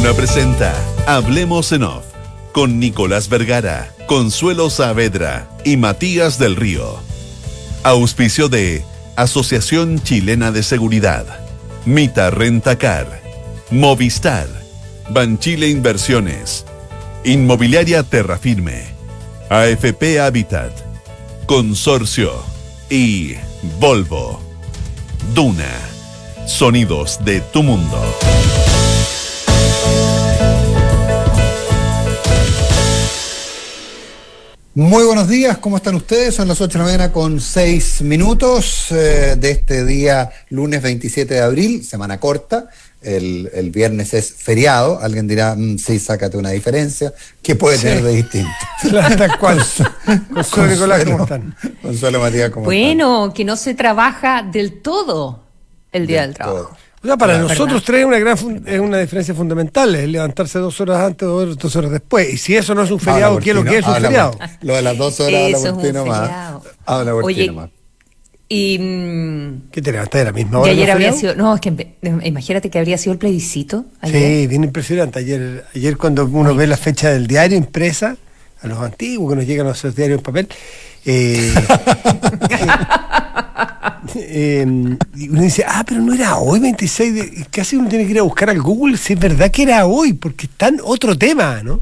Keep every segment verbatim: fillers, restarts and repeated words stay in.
Duna presenta Hablemos en Off con Nicolás Vergara, Consuelo Saavedra y Matías del Río. Auspicio de Asociación Chilena de Seguridad, Mita Rentacar, Movistar, Banchile Inversiones, Inmobiliaria Terrafirme, A F P Habitat, Consorcio y Volvo. Duna, sonidos de tu mundo. Muy buenos días, ¿cómo están ustedes? Son las ocho de la mañana con seis minutos eh, de este día lunes veintisiete de abril, semana corta. El, el viernes es feriado. Alguien dirá, mmm, sí, sácate una diferencia. ¿Qué puede sí. tener de distinto? Tal cual. Consuelo, Nicolás, ¿cómo están? Consuelo, Matías, ¿cómo bueno, están? Bueno, que no se trabaja del todo el día del, del trabajo. Todo. O sea, para claro, nosotros trae una gran fun- es una diferencia fundamental, es levantarse dos horas antes o dos horas después. Y si eso no es un feriado, ¿qué es lo que es un feriado? Por, lo de las dos horas habla por ti nomás. Habla por ti nomás. Y ¿qué te levantaste a la misma hora? Y ayer habría sido, no, es que imagínate que habría sido el plebiscito ayer. Sí, bien impresionante. Ayer, ayer cuando uno Ay. ve la fecha del diario impresa, a los antiguos que nos llegan a esos diarios en papel, eh, eh, y uno dice, ah, pero no era hoy veintiséis de, casi uno tiene que ir a buscar al Google si es verdad que era hoy, porque es tan otro tema, ¿no?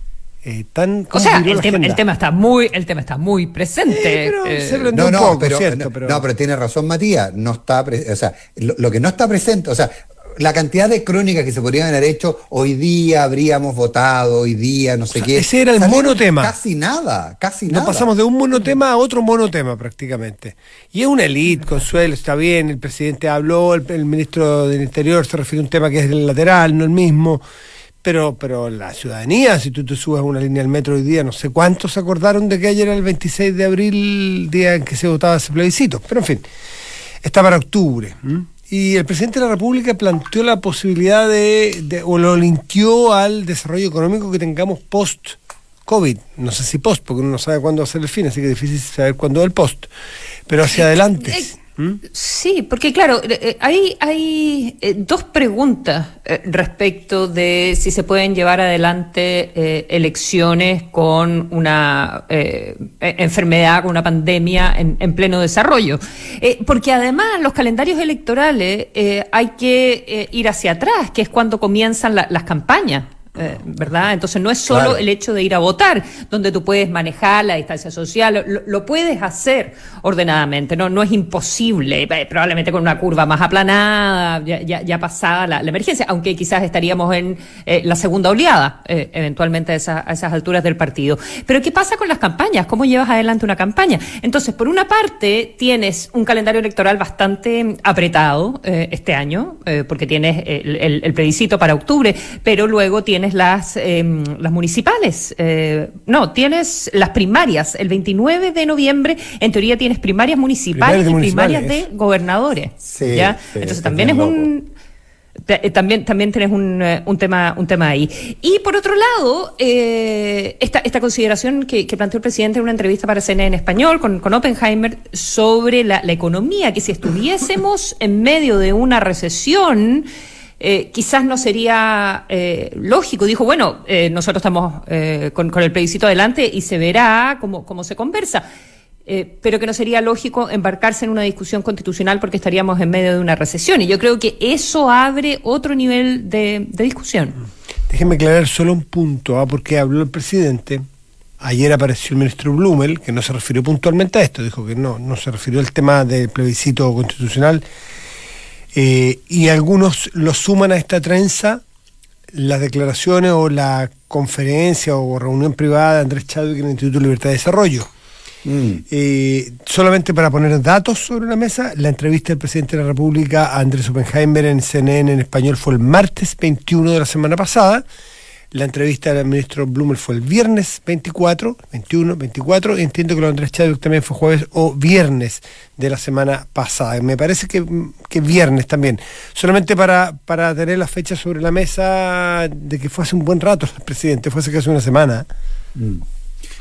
Eh, tan, o sea, el tema, el tema está muy, el tema está muy presente. Eh, pero eh, se no, no, poco, pero, ¿cierto? no, pero no, pero tiene razón Matías, no está, pre- o sea, lo, lo que no está presente, o sea, la cantidad de crónicas que se podrían haber hecho, hoy día habríamos votado, hoy día, no sé o sea, qué. Ese era el monotema. Casi nada, casi no nada. pasamos de un monotema a otro monotema prácticamente. Y es una elite, Consuelo, está bien, el presidente habló, el, el ministro del Interior se refiere a un tema que es el lateral, no el mismo. Pero pero la ciudadanía, si tú te subes a una línea del metro hoy día, no sé cuántos se acordaron de que ayer era el veintiséis de abril, día en que se votaba ese plebiscito. Pero en fin, está para octubre. ¿m? Y el presidente de la República planteó la posibilidad de, de, o lo linkeó al desarrollo económico que tengamos post-COVID. No sé si post, porque uno no sabe cuándo va a ser el fin, así que es difícil saber cuándo es el post. Pero hacia adelante. ¿Mm? Sí, porque claro, eh, hay, hay eh, dos preguntas eh, respecto de si se pueden llevar adelante eh, elecciones con una eh, enfermedad, con una pandemia en, en pleno desarrollo. Eh, porque además los calendarios electorales eh, hay que eh, ir hacia atrás, que es cuando comienzan la, las campañas. Eh, ¿verdad? Entonces no es solo claro. el hecho de ir a votar, donde tú puedes manejar la distancia social, lo, lo puedes hacer ordenadamente, no no es imposible, eh, probablemente con una curva más aplanada, ya, ya, ya pasada la, la emergencia, aunque quizás estaríamos en eh, la segunda oleada, eh, eventualmente a, esa, a esas alturas del partido. Pero ¿qué pasa con las campañas? ¿Cómo llevas adelante una campaña? Entonces, por una parte, tienes un calendario electoral bastante apretado eh, este año, eh, porque tienes el, el, el plebiscito para octubre, pero luego tienes Tienes las, eh, las municipales, eh, no, tienes las primarias, el veintinueve de noviembre, en teoría tienes primarias municipales, primarias y primarias de gobernadores, sí, ¿ya? Sí, entonces también es un... Te, también también tenés un, un tema un tema ahí. Y por otro lado, eh, esta esta consideración que, que planteó el presidente en una entrevista para C N N en español con, con Oppenheimer sobre la, la economía, que si estuviésemos en medio de una recesión, Eh, quizás no sería eh, lógico. Dijo, bueno, eh, nosotros estamos eh, con, con el plebiscito adelante y se verá cómo, cómo se conversa, eh, pero que no sería lógico embarcarse en una discusión constitucional porque estaríamos en medio de una recesión. Y yo creo que eso abre otro nivel de, de discusión. Déjenme aclarar solo un punto, ¿ah? Porque habló el presidente. Ayer apareció el ministro Blumel, que no se refirió puntualmente a esto, dijo que no, no se refirió al tema del plebiscito constitucional. Eh, y algunos lo suman a esta trenza las declaraciones o la conferencia o reunión privada de Andrés Chadwick en el Instituto de Libertad y Desarrollo. Mm. Eh, solamente para poner datos sobre la mesa, la entrevista del presidente de la República a Andrés Oppenheimer en C N N en español fue el martes veintiuno de la semana pasada. La entrevista del ministro Blumel fue el viernes veinticuatro, veintiuno, veinticuatro, y entiendo que lo de Andrés Chadwick también fue jueves o viernes de la semana pasada. Me parece que, que viernes también. Solamente para, para tener la fecha sobre la mesa de que fue hace un buen rato el presidente, fue hace casi una semana. Mm.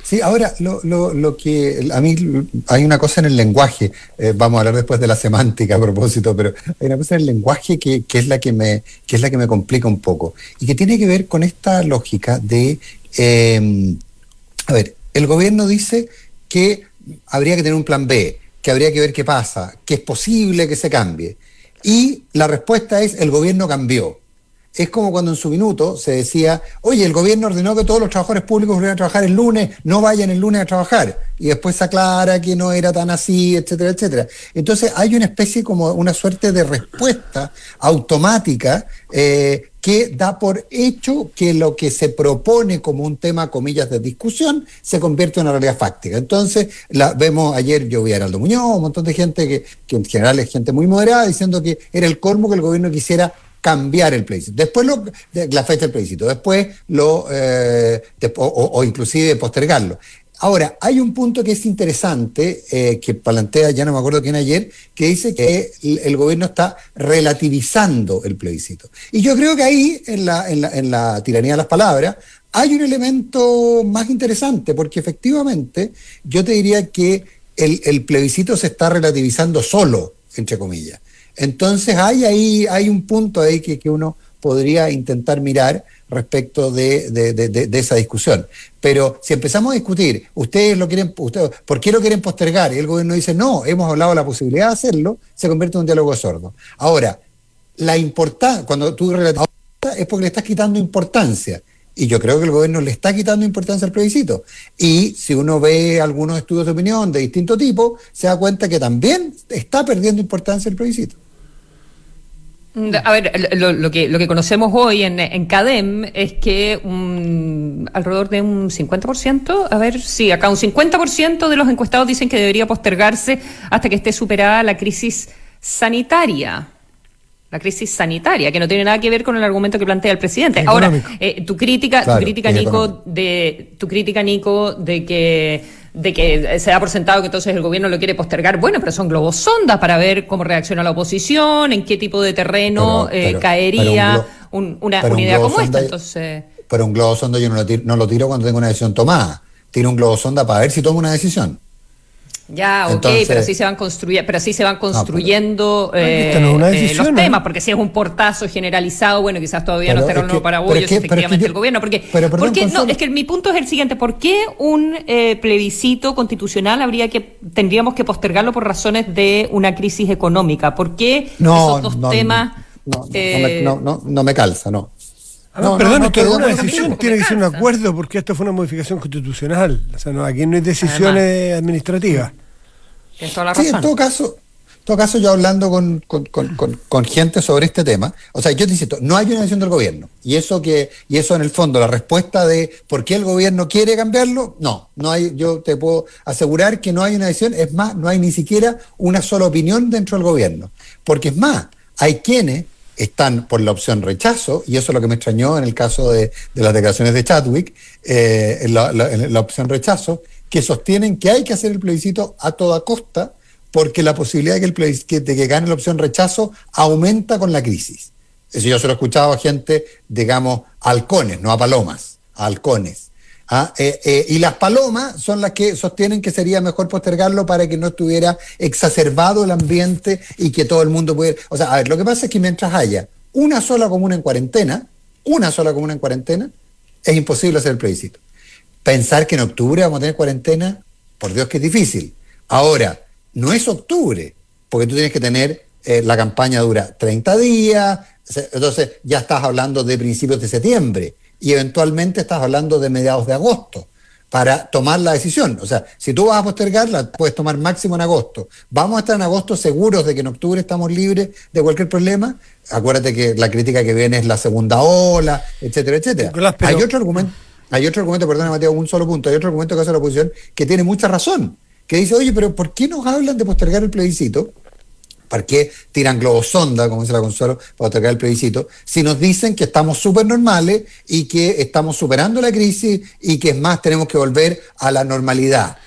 Sí, ahora, lo, lo, lo que a mí hay una cosa en el lenguaje, eh, vamos a hablar después de la semántica a propósito, pero hay una cosa en el lenguaje que, que es la que me, que es la que me complica un poco, y que tiene que ver con esta lógica de, eh, a ver, el gobierno dice que habría que tener un plan B, que habría que ver qué pasa, que es posible que se cambie, y la respuesta es: el gobierno cambió. Es como cuando en su minuto se decía: oye, el gobierno ordenó que todos los trabajadores públicos volvieran a trabajar el lunes, no vayan el lunes a trabajar. Y después se aclara que no era tan así, etcétera, etcétera. Entonces hay una especie, como una suerte de respuesta automática eh, que da por hecho que lo que se propone como un tema, comillas, de discusión, se convierte en una realidad fáctica. Entonces, la, vemos ayer, yo vi a Heraldo Muñoz, un montón de gente que, que en general es gente muy moderada, diciendo que era el colmo que el gobierno quisiera cambiar el plebiscito, después lo, de, la fecha del plebiscito, después lo eh, de, o, o inclusive postergarlo. Ahora, hay un punto que es interesante, eh, que plantea, ya no me acuerdo quién ayer, que dice que el, el gobierno está relativizando el plebiscito. Y yo creo que ahí, en la, en la, en la tiranía de las palabras, hay un elemento más interesante, porque efectivamente yo te diría que el, el plebiscito se está relativizando solo, entre comillas. Entonces hay ahí hay un punto ahí que, que uno podría intentar mirar respecto de, de, de, de, de esa discusión. Pero si empezamos a discutir, ustedes lo quieren, ustedes, ¿por qué lo quieren postergar? Y el gobierno dice: no, hemos hablado de la posibilidad de hacerlo, se convierte en un diálogo sordo. Ahora, la importancia, cuando tú relativizas, es porque le estás quitando importancia. Y yo creo que el gobierno le está quitando importancia al plebiscito. Y si uno ve algunos estudios de opinión de distinto tipo, se da cuenta que también está perdiendo importancia el plebiscito. A ver, lo, lo que lo que conocemos hoy en, en CADEM es que un, alrededor de un cincuenta por ciento, a ver, sí, acá un cincuenta por ciento de los encuestados dicen que debería postergarse hasta que esté superada la crisis sanitaria. La crisis sanitaria, que no tiene nada que ver con el argumento que plantea el presidente. Económico. Ahora, eh, tu crítica, Claro, tu crítica, Nico, económico. de tu crítica, Nico, de que de que se da por sentado que entonces el gobierno lo quiere postergar. Bueno, pero son globos sondas para ver cómo reacciona la oposición, en qué tipo de terreno Pero- eh, pero- caería pero un glo- un, una, pero una un idea globo como esta. sonda- Entonces, Pero un globo sonda yo no lo tiro, no lo tiro cuando tengo una decisión tomada. Tiro un globo sonda para ver si tomo una decisión. ya, ok, Entonces- pero así se van construyendo, pero así se van construyendo pero- eh, Esta no es una eh, decisión, los ¿no? temas, porque si es un portazo generalizado, bueno, quizás todavía no Pero estará es el nuevo que- paraguayo, pero es que- pero es que efectivamente yo- el gobierno, porque, pero perdón, porque no, Consuelo. es que mi punto es el siguiente: ¿por qué un eh, plebiscito constitucional habría que tendríamos que postergarlo por razones de una crisis económica? ¿Por qué No, esos dos no, temas? no, no, eh, no, me, no, no, no me calza, no. A ver, No, perdón, no, no, esto es estoy de una acuerdo decisión, contigo, tiene que ser un me calza. acuerdo, porque esto fue una modificación constitucional. O sea, no, aquí no hay decisiones administrativas. Tienes toda la Sí, razón. en todo caso, en todo caso yo hablando con, con, con, con, con gente sobre este tema, o sea, yo te insisto, no hay una decisión del gobierno. Y eso que, y eso en el fondo, la respuesta de por qué el gobierno quiere cambiarlo, no, no hay, yo te puedo asegurar que no hay una decisión, es más, no hay ni siquiera una sola opinión dentro del gobierno. Porque es más, hay quienes están por la opción rechazo, y eso es lo que me extrañó en el caso de, de las declaraciones de Chadwick, eh, en la, la, en la opción rechazo, que sostienen que hay que hacer el plebiscito a toda costa, porque la posibilidad de que, el plebiscito, que, de que gane la opción rechazo aumenta con la crisis. Eso yo se lo he escuchado a gente, digamos, halcones, no a palomas, a halcones. ¿Ah? Eh, eh, y las palomas son las que sostienen que sería mejor postergarlo para que no estuviera exacerbado el ambiente y que todo el mundo pudiera... O sea, a ver, lo que pasa es que mientras haya una sola comuna en cuarentena, una sola comuna en cuarentena, es imposible hacer el plebiscito. Pensar que en octubre vamos a tener cuarentena, por Dios que es difícil. Ahora, no es octubre, porque tú tienes que tener, eh, la campaña dura treinta días, entonces ya estás hablando de principios de septiembre, y eventualmente estás hablando de mediados de agosto para tomar la decisión. O sea, si tú vas a postergarla, puedes tomar máximo en agosto. ¿Vamos a estar en agosto seguros de que en octubre estamos libres de cualquier problema? Acuérdate que la crítica que viene es la segunda ola, etcétera, etcétera. Nicolás, pero- Hay otro argumento, hay otro argumento, perdona Mateo, un solo punto, hay otro argumento que hace la oposición que tiene mucha razón, que dice, oye, pero ¿por qué nos hablan de postergar el plebiscito? ¿Para qué tiran globos sonda, como dice la Consuelo, para postergar el plebiscito? Si nos dicen que estamos súper normales y que estamos superando la crisis y que es más, tenemos que volver a la normalidad.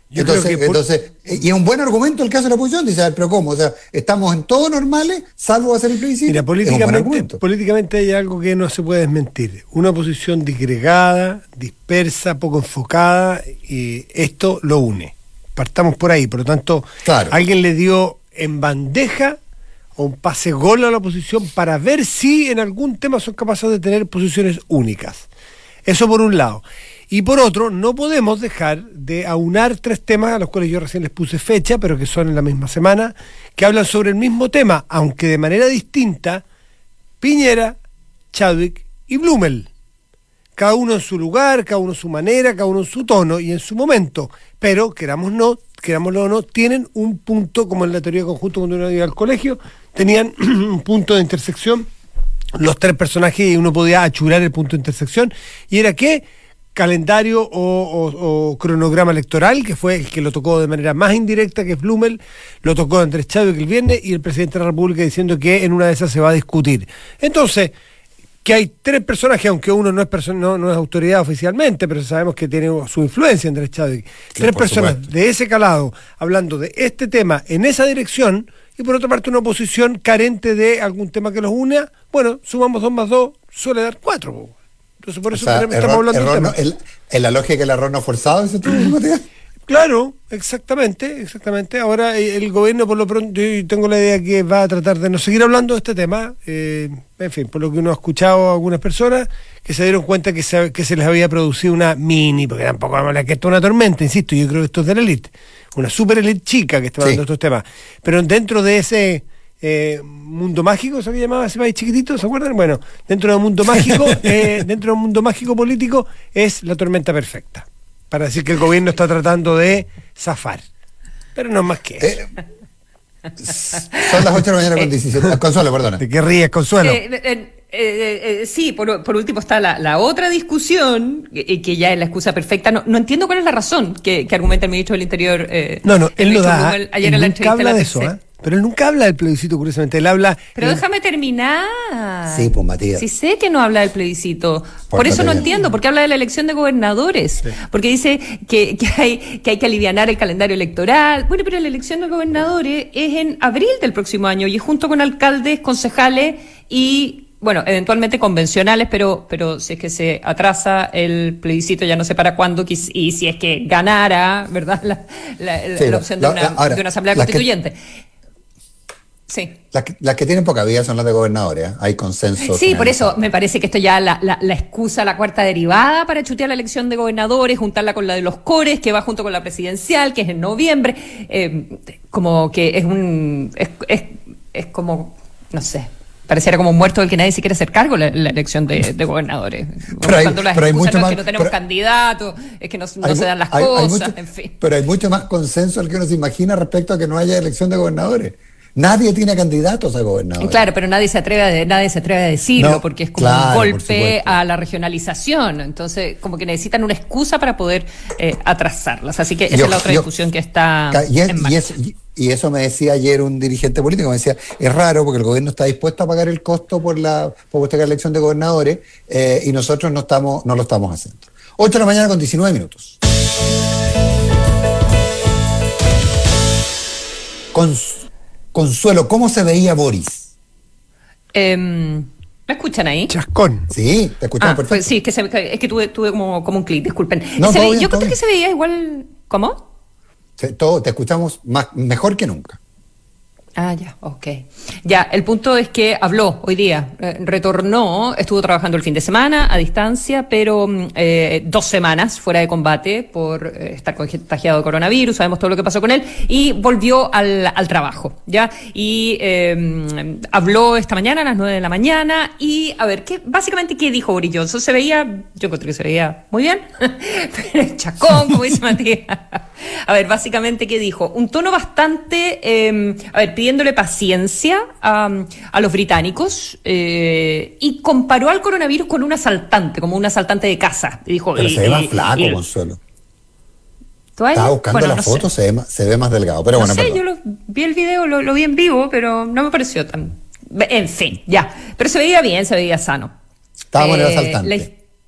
Yo entonces, creo que por... entonces, y es un buen argumento el caso de la oposición, dice, a ver, pero ¿cómo? O sea, estamos en todo normales, salvo hacer el plebiscito. Mira, políticamente, políticamente hay algo que no se puede desmentir. Una oposición disgregada, dispersa, poco enfocada, y esto lo une. Partamos por ahí, por lo tanto, claro. Alguien le dio en bandeja o un pase gol a la oposición para ver si en algún tema son capaces de tener posiciones únicas. Eso por un lado. Y por otro, no podemos dejar de aunar tres temas a los cuales yo recién les puse fecha, pero que son en la misma semana, que hablan sobre el mismo tema, aunque de manera distinta, Piñera, Chadwick y Blumel. Cada uno en su lugar, cada uno en su manera, cada uno en su tono y en su momento. Pero, queramos no, querámoslo o no, tienen un punto, como en la teoría de conjunto cuando uno iba al colegio, tenían un punto de intersección, los tres personajes, y uno podía achurar el punto de intersección, y era que calendario o, o, o cronograma electoral, que fue el que lo tocó de manera más indirecta, que es Blumel, lo tocó Andrés Chadwick el viernes, y el presidente de la República diciendo que en una de esas se va a discutir. Entonces, que hay tres personajes, aunque uno no es perso- no, no es autoridad oficialmente, pero sabemos que tiene su influencia Andrés Chadwick, sí, tres personas supuesto. De ese calado, hablando de este tema en esa dirección, y por otra parte una oposición carente de algún tema que los una, bueno, sumamos dos más dos, suele dar cuatro. Entonces por eso o sea, estamos error, hablando error del no, tema. el, en la lógica que el error no forzado, ¿ese tú, Matías? Claro, exactamente, exactamente. Ahora el gobierno, por lo pronto, yo tengo la idea que va a tratar de no seguir hablando de este tema, eh, en fin, por lo que uno ha escuchado a algunas personas que se dieron cuenta que se, que se les había producido una mini, porque tampoco vamos a hablar que esto es una tormenta, insisto, yo creo que esto es de la élite, una super élite chica que está hablando sí. de estos temas, pero dentro de ese... Eh, mundo mágico, ¿se llamaba ese país chiquitito? ¿Se acuerdan? Bueno, dentro del mundo mágico, eh, dentro del mundo mágico político es la tormenta perfecta, para decir que el gobierno está tratando de zafar, pero no más que eso. Eh, son las ocho de la mañana con diecisiete. Consuelo, perdona. ¿De qué ríes, Consuelo? Eh, eh, eh, eh, sí, por, por último está la, la otra discusión, que, que ya es la excusa perfecta. No, no entiendo cuál es la razón que, que argumenta el ministro del Interior. Eh, no, no, él lo da. Blumel, ayer en la entrevista habla de eso, ¿eh? Pero él nunca habla del plebiscito, curiosamente. Él habla... Pero él... déjame terminar. Sí, pues, Matías. Sí sé que no habla del plebiscito. Por, Por eso no bien. entiendo, porque habla de la elección de gobernadores. Sí. Porque dice que, que, hay, que hay que alivianar el calendario electoral. Bueno, pero la elección de gobernadores es en abril del próximo año y es junto con alcaldes, concejales y... Bueno, eventualmente convencionales, pero pero si es que se atrasa el plebiscito, ya no sé para cuándo, y si es que ganara, ¿verdad?, la, la, sí, la opción la, de, una, ahora, de una asamblea constituyente. Que, sí. Las que, las que tienen poca vida son las de gobernadores, ¿eh? Hay consenso. Sí, por eso me parece que esto ya la, la, la excusa, la cuarta derivada para chutear la elección de gobernadores, juntarla con la de los cores, que va junto con la presidencial, que es en noviembre, eh, como que es un... es, es, es como, no sé... Pareciera como un muerto del que nadie se quiere hacer cargo la, la elección de, de gobernadores. Pero hay, las pero hay mucho no más, es que no tenemos pero, candidatos, es que no, no hay, se dan las hay, cosas, hay mucho, en fin. Pero hay mucho más consenso al que uno se imagina respecto a que no haya elección de gobernadores. Nadie tiene candidatos a gobernadores. Claro, pero nadie se atreve a, nadie se atreve a decirlo, no, porque es como claro, un golpe a la regionalización. Entonces, como que necesitan una excusa para poder eh, atrasarlas. Así que esa yo, es la otra yo, discusión que está y es, en marcha. Y, es, y eso me decía ayer un dirigente político, me decía, es raro porque el gobierno está dispuesto a pagar el costo por la por esta elección de gobernadores eh, y nosotros no estamos no lo estamos haciendo. ocho de la mañana con diecinueve minutos. Con Consuelo, ¿cómo se veía Boris? Eh, ¿Me escuchan ahí? Chascón. Sí, te escuchamos ah, perfecto. Pues sí, es que, se, es que tuve, tuve como, como un clic, disculpen. No, se ve, bien, yo creo bien. que se veía igual... ¿Cómo? Sí, todo, te escuchamos más, mejor que nunca. Ah, ya, ok. Ya, el punto es que habló hoy día, eh, retornó, estuvo trabajando el fin de semana a distancia, pero eh, dos semanas fuera de combate por eh, estar contagiado de coronavirus, sabemos todo lo que pasó con él, y volvió al, al trabajo, ¿ya? Y eh, habló esta mañana a las nueve de la mañana, y a ver, ¿qué, básicamente, ¿qué dijo Boris Johnson? Se veía, yo encontré que se veía muy bien, pero chacón, como dice Matías. A ver, básicamente, ¿qué dijo? Un tono bastante, eh, a ver, pidiéndole paciencia a, a los británicos eh, y comparó al coronavirus con un asaltante, como un asaltante de casa. Y dijo, Pero y, se ve más y, flaco, y, Consuelo. ¿Toalla? Estaba buscando bueno, la no foto, sé. se, ve más, se ve más delgado. Pero no bueno, sé, perdón. yo lo, vi el video, lo, lo vi en vivo, pero no me pareció tan... En fin, ya. Pero se veía bien, se veía sano. Estaba bueno eh, el asaltante. La,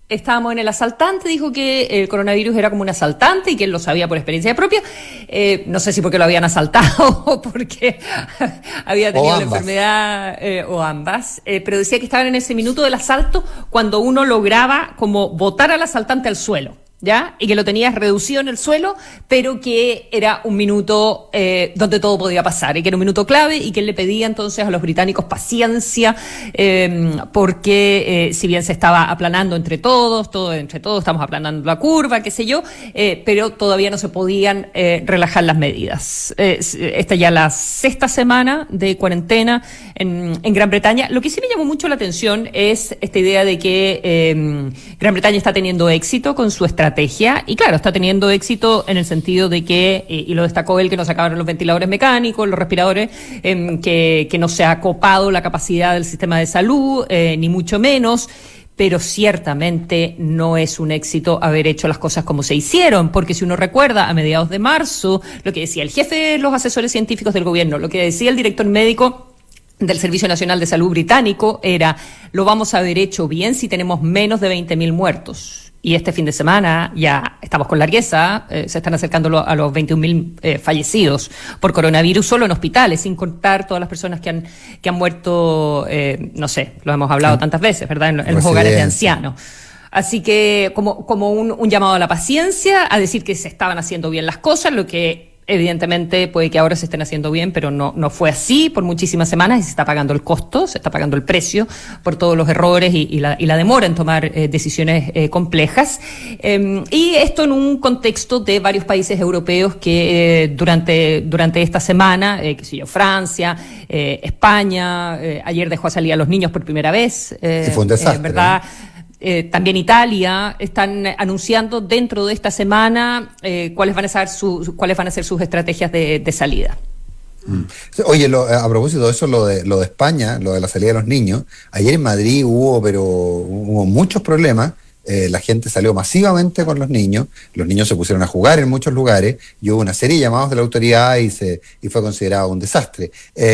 estábamos en el asaltante, dijo que el coronavirus era como un asaltante y que él lo sabía por experiencia propia. Eh, no sé si porque lo habían asaltado o porque había tenido la enfermedad eh, o ambas, eh, pero decía que estaban en ese minuto del asalto cuando uno lograba como botar al asaltante al suelo, ¿ya? Y que lo tenías reducido en el suelo, pero que era un minuto eh, donde todo podía pasar, y que era un minuto clave, y que él le pedía entonces a los británicos paciencia, eh, porque eh, si bien se estaba aplanando entre todos, todo entre todos, estamos aplanando la curva, qué sé yo, eh, pero todavía no se podían eh, relajar las medidas. Eh, esta ya la sexta semana de cuarentena en, en Gran Bretaña. Lo que sí me llamó mucho la atención es esta idea de que eh, Gran Bretaña está teniendo éxito con su estrategia estrategia, y claro, está teniendo éxito en el sentido de que, eh, y lo destacó él, que no se acabaron los ventiladores mecánicos, los respiradores, eh, que, que no se ha copado la capacidad del sistema de salud, eh, ni mucho menos, pero ciertamente no es un éxito haber hecho las cosas como se hicieron, porque si uno recuerda, a mediados de marzo, lo que decía el jefe de los asesores científicos del gobierno, lo que decía el director médico del Servicio Nacional de Salud británico era: lo vamos a haber hecho bien si tenemos menos de veinte mil muertos. Y este fin de semana ya estamos con largueza, eh, se están acercando lo, a los veintiún mil eh, fallecidos por coronavirus solo en hospitales, sin contar todas las personas que han que han muerto, eh, no sé, lo hemos hablado tantas veces, ¿verdad?, en, en los hogares de ancianos. Así que como, como un, un llamado a la paciencia, a decir que se estaban haciendo bien las cosas, lo que evidentemente puede que ahora se estén haciendo bien, pero no no fue así por muchísimas semanas, y se está pagando el costo, se está pagando el precio por todos los errores y, y, la, y la demora en tomar eh, decisiones eh, complejas. Eh, y esto en un contexto de varios países europeos que eh, durante durante esta semana, eh, qué sé yo, Francia, eh, España, eh, ayer dejó a salir a los niños por primera vez. Eh, sí, fue un desastre, eh, ¿verdad? ¿no? Eh, también Italia están anunciando dentro de esta semana eh, cuáles van a ser sus cuáles van a ser sus estrategias de, de salida. Mm. Oye, lo, a propósito de eso, lo de lo de España, lo de la salida de los niños, ayer en Madrid hubo, pero hubo muchos problemas. Eh, la gente salió masivamente con los niños, los niños se pusieron a jugar en muchos lugares, y hubo una serie de llamados de la autoridad y se y fue considerado un desastre.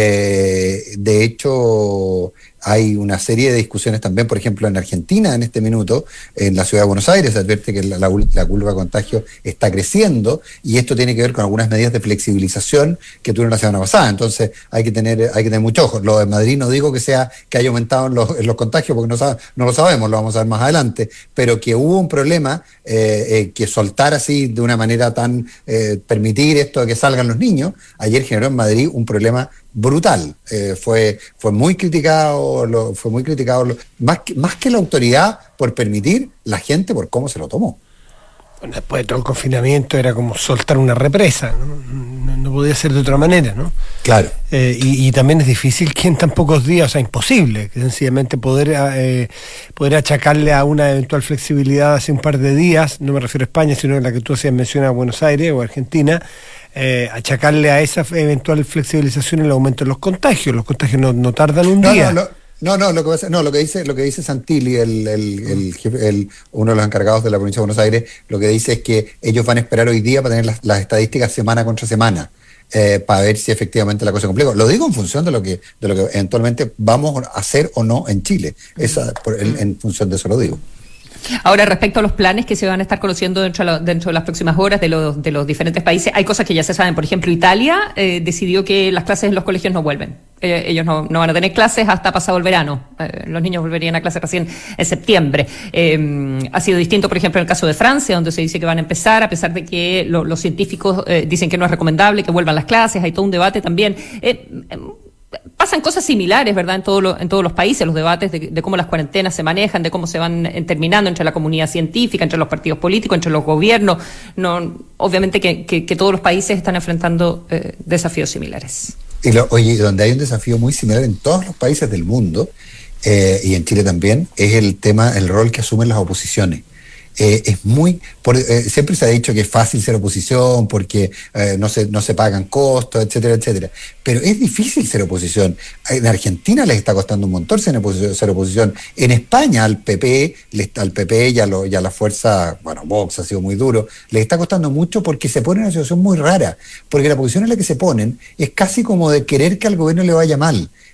Eh, de hecho, hay una serie de discusiones también, por ejemplo, en Argentina en este minuto, en la ciudad de Buenos Aires, se advierte que la, la, la curva de contagio está creciendo, y esto tiene que ver con algunas medidas de flexibilización que tuvieron la semana pasada. Entonces hay que tener hay que tener mucho ojo. Lo de Madrid no digo que sea que haya aumentado en los, en los contagios, porque no, sabe, no lo sabemos, lo vamos a ver más adelante, pero que hubo un problema, eh, eh, que soltar así de una manera tan, eh, permitir esto de que salgan los niños, ayer generó en Madrid un problema brutal. Eh, fue fue muy criticado, lo, fue muy criticado, lo, más, que, más que la autoridad por permitir, la gente por cómo se lo tomó. Bueno, después de todo el confinamiento era como soltar una represa, ¿no? No, no podía ser de otra manera, ¿no? Claro. Eh, y, y también es difícil que en tan pocos días, o sea, imposible, que sencillamente poder, eh, poder achacarle a una eventual flexibilidad hace un par de días, no me refiero a España, sino a la que tú hacías mención a Buenos Aires o Argentina, Eh, achacarle a esa eventual flexibilización el aumento de los contagios. Los contagios no, no tardan un no, día. No, no, no, lo que pasa, no, lo que dice, lo que dice Santilli, el, el, el, jefe, el, uno de los encargados de la provincia de Buenos Aires, lo que dice es que ellos van a esperar hoy día para tener las, las estadísticas semana contra semana, eh, para ver si efectivamente la cosa es compleja. Lo digo en función de lo que, de lo que eventualmente vamos a hacer o no en Chile. Esa, por, en, en función de eso lo digo. Ahora, respecto a los planes que se van a estar conociendo dentro de, lo, dentro de las próximas horas de los, de los diferentes países, hay cosas que ya se saben. Por ejemplo, Italia eh, decidió que las clases en los colegios no vuelven. Eh, ellos no, no van a tener clases hasta pasado el verano. Eh, los niños volverían a clases recién en septiembre. Eh, ha sido distinto, por ejemplo, en el caso de Francia, donde se dice que van a empezar, a pesar de que lo, los científicos eh, dicen que no es recomendable que vuelvan las clases. Hay todo un debate también. Eh, eh, Pasan cosas similares, ¿verdad?, en, todo lo, en todos los países, los debates de, de cómo las cuarentenas se manejan, de cómo se van terminando entre la comunidad científica, entre los partidos políticos, entre los gobiernos. No, obviamente que, que, que todos los países están enfrentando eh, desafíos similares. Y lo, oye, donde hay un desafío muy similar en todos los países del mundo, eh, y en Chile también, es el tema, el rol que asumen las oposiciones. Eh, es muy por, eh, siempre se ha dicho que es fácil ser oposición porque eh, no se no se pagan costos, etcétera, etcétera, pero es difícil ser oposición. En Argentina les está costando un montón ser oposición, ser oposición. En España al P P, al P P y a, lo, y a la fuerza, bueno, Vox ha sido muy duro, les está costando mucho porque se pone en una situación muy rara, porque la posición en la que se ponen es casi como de querer que al gobierno le vaya mal.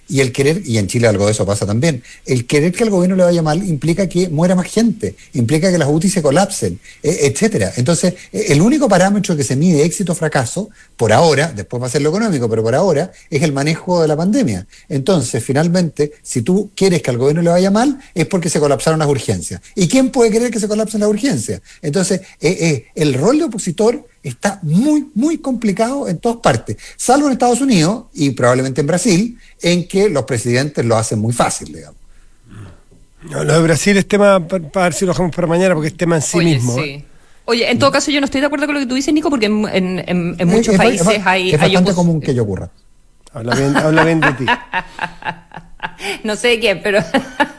Y el querer, y en Chile algo de eso pasa también, el querer que al gobierno le vaya mal implica que muera más gente, implica que las U T I se colapsen, eh, etcétera. Entonces, eh, el único parámetro que se mide éxito o fracaso, por ahora, después va a ser lo económico, pero por ahora, es el manejo de la pandemia. Entonces, finalmente, si tú quieres que al gobierno le vaya mal, es porque se colapsaron las urgencias. ¿Y quién puede querer que se colapsen las urgencias? Entonces, eh, eh, el rol de opositor está muy, muy complicado en todas partes, salvo en Estados Unidos y probablemente en Brasil, en que los presidentes lo hacen muy fácil, digamos. No, lo de Brasil es tema para pa ver si lo dejamos para mañana, porque es tema en sí Oye, mismo. Sí. ¿eh? Oye, en todo caso yo no estoy de acuerdo con lo que tú dices, Nico, porque en, en, en, en muchos es, países es, es, hay... Es hay bastante opos- común que ello ocurra. Habla bien, habla bien de ti. No sé de quién, pero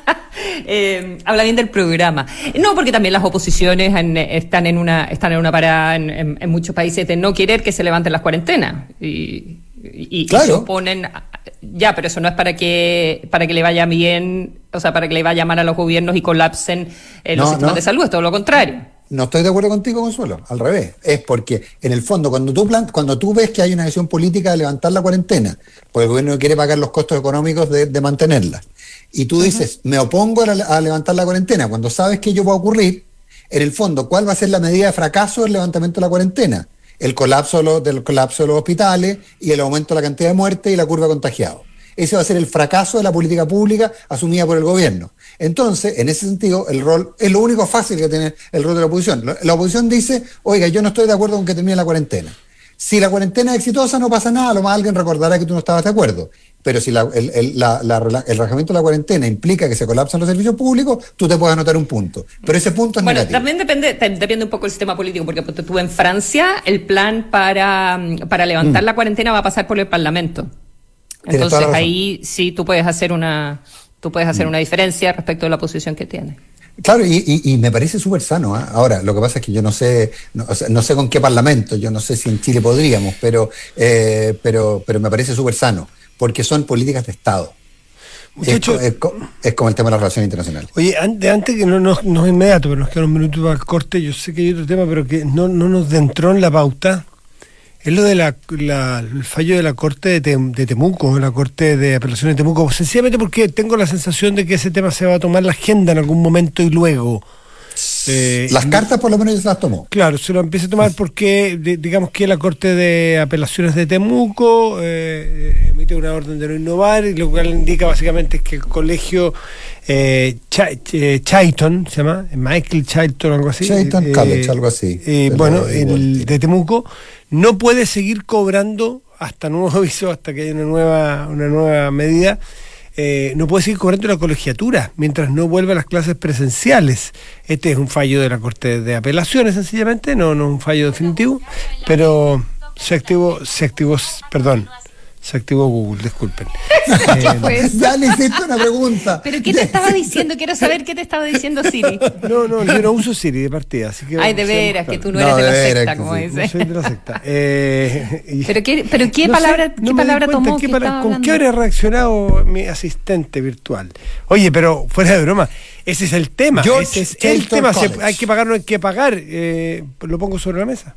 eh, habla bien del programa. No, porque también las oposiciones en, están en una están en una parada en, en, en muchos países de no querer que se levanten las cuarentenas y, y, claro. y se oponen a, ya, pero eso no es para que para que le vaya bien, o sea, para que le vaya mal a los gobiernos y colapsen eh, los No, sistemas no. de salud, es todo lo contrario. No estoy de acuerdo contigo, Consuelo, al revés. Es porque, en el fondo, cuando tú plan, cuando tú ves que hay una decisión política de levantar la cuarentena, porque el gobierno quiere pagar los costos económicos de, de mantenerla, y tú dices, uh-huh. me opongo a, la, a levantar la cuarentena, cuando sabes que ello va a ocurrir, en el fondo, ¿cuál va a ser la medida de fracaso del levantamiento de la cuarentena? El colapso de los, del colapso de los hospitales y el aumento de la cantidad de muertes y la curva de contagiados. Ese va a ser el fracaso de la política pública asumida por el gobierno. Entonces, en ese sentido, el rol es lo único fácil que tiene el rol de la oposición. La oposición dice, oiga, yo no estoy de acuerdo con que termine la cuarentena. Si la cuarentena es exitosa, no pasa nada, a lo más alguien recordará que tú no estabas de acuerdo. Pero si la, el, el, la, la, el relajamiento de la cuarentena implica que se colapsan los servicios públicos, tú te puedes anotar un punto. Pero ese punto es bueno, negativo. También depende, te, depende un poco del sistema político, porque tú en Francia, el plan para, para levantar mm. la cuarentena va a pasar por el Parlamento. Entonces ahí sí tú puedes hacer una tú puedes hacer mm. una diferencia respecto de la posición que tiene. Claro, y, y, y me parece súper sano. ¿eh? Ahora, lo que pasa es que yo no sé no, o sea, no sé con qué parlamento, yo no sé si en Chile podríamos, pero eh, pero pero me parece súper sano, porque son políticas de Estado. Muchacho, es, es, es como el tema de las relaciones internacionales. Oye, antes, antes que no, no, no es inmediato, pero nos queda un minuto para el corte, yo sé que hay otro tema, pero que no, no nos entró en la pauta. Es lo de la, la, el fallo de la Corte de, Tem, de Temuco, la Corte de Apelaciones de Temuco, sencillamente porque tengo la sensación de que ese tema se va a tomar la agenda en algún momento y luego... Eh, las cartas por lo menos ya se las tomó. Claro, se lo empieza a tomar porque de, digamos que la Corte de Apelaciones de Temuco eh, emite una orden de no innovar, y lo cual indica básicamente es que el colegio eh, Ch eh, Chayton, se llama Michael Chayton, algo así, Chayton eh, College, algo así, eh, bueno, el de Temuco no puede seguir cobrando hasta nuevo aviso, hasta que haya una nueva una nueva medida. Eh, no puede seguir cobrando la colegiatura mientras no vuelva a las clases presenciales. Este es un fallo de la Corte de Apelaciones, sencillamente, no, no un fallo definitivo, pero se activó, se activó, perdón, se activó Google, disculpen. eh, ya le hiciste una pregunta. ¿Pero qué te estaba diciendo? Quiero saber qué te estaba diciendo Siri. No, no, yo no uso Siri de partida, así que... Ay, de veras, que tú no, no eres de la veras, secta, como sí. dice. No soy de la secta. Eh, y, ¿Pero qué, pero qué no palabra, sé, qué no palabra me di cuenta, tomó? ¿qué ¿Qué para, estaba ¿Con hablando? qué habría reaccionado mi asistente virtual? Oye, pero fuera de broma, ese es el tema. George ese es el Chayton tema. Se, College. hay que pagar, no hay que pagar. Eh, lo pongo sobre la mesa.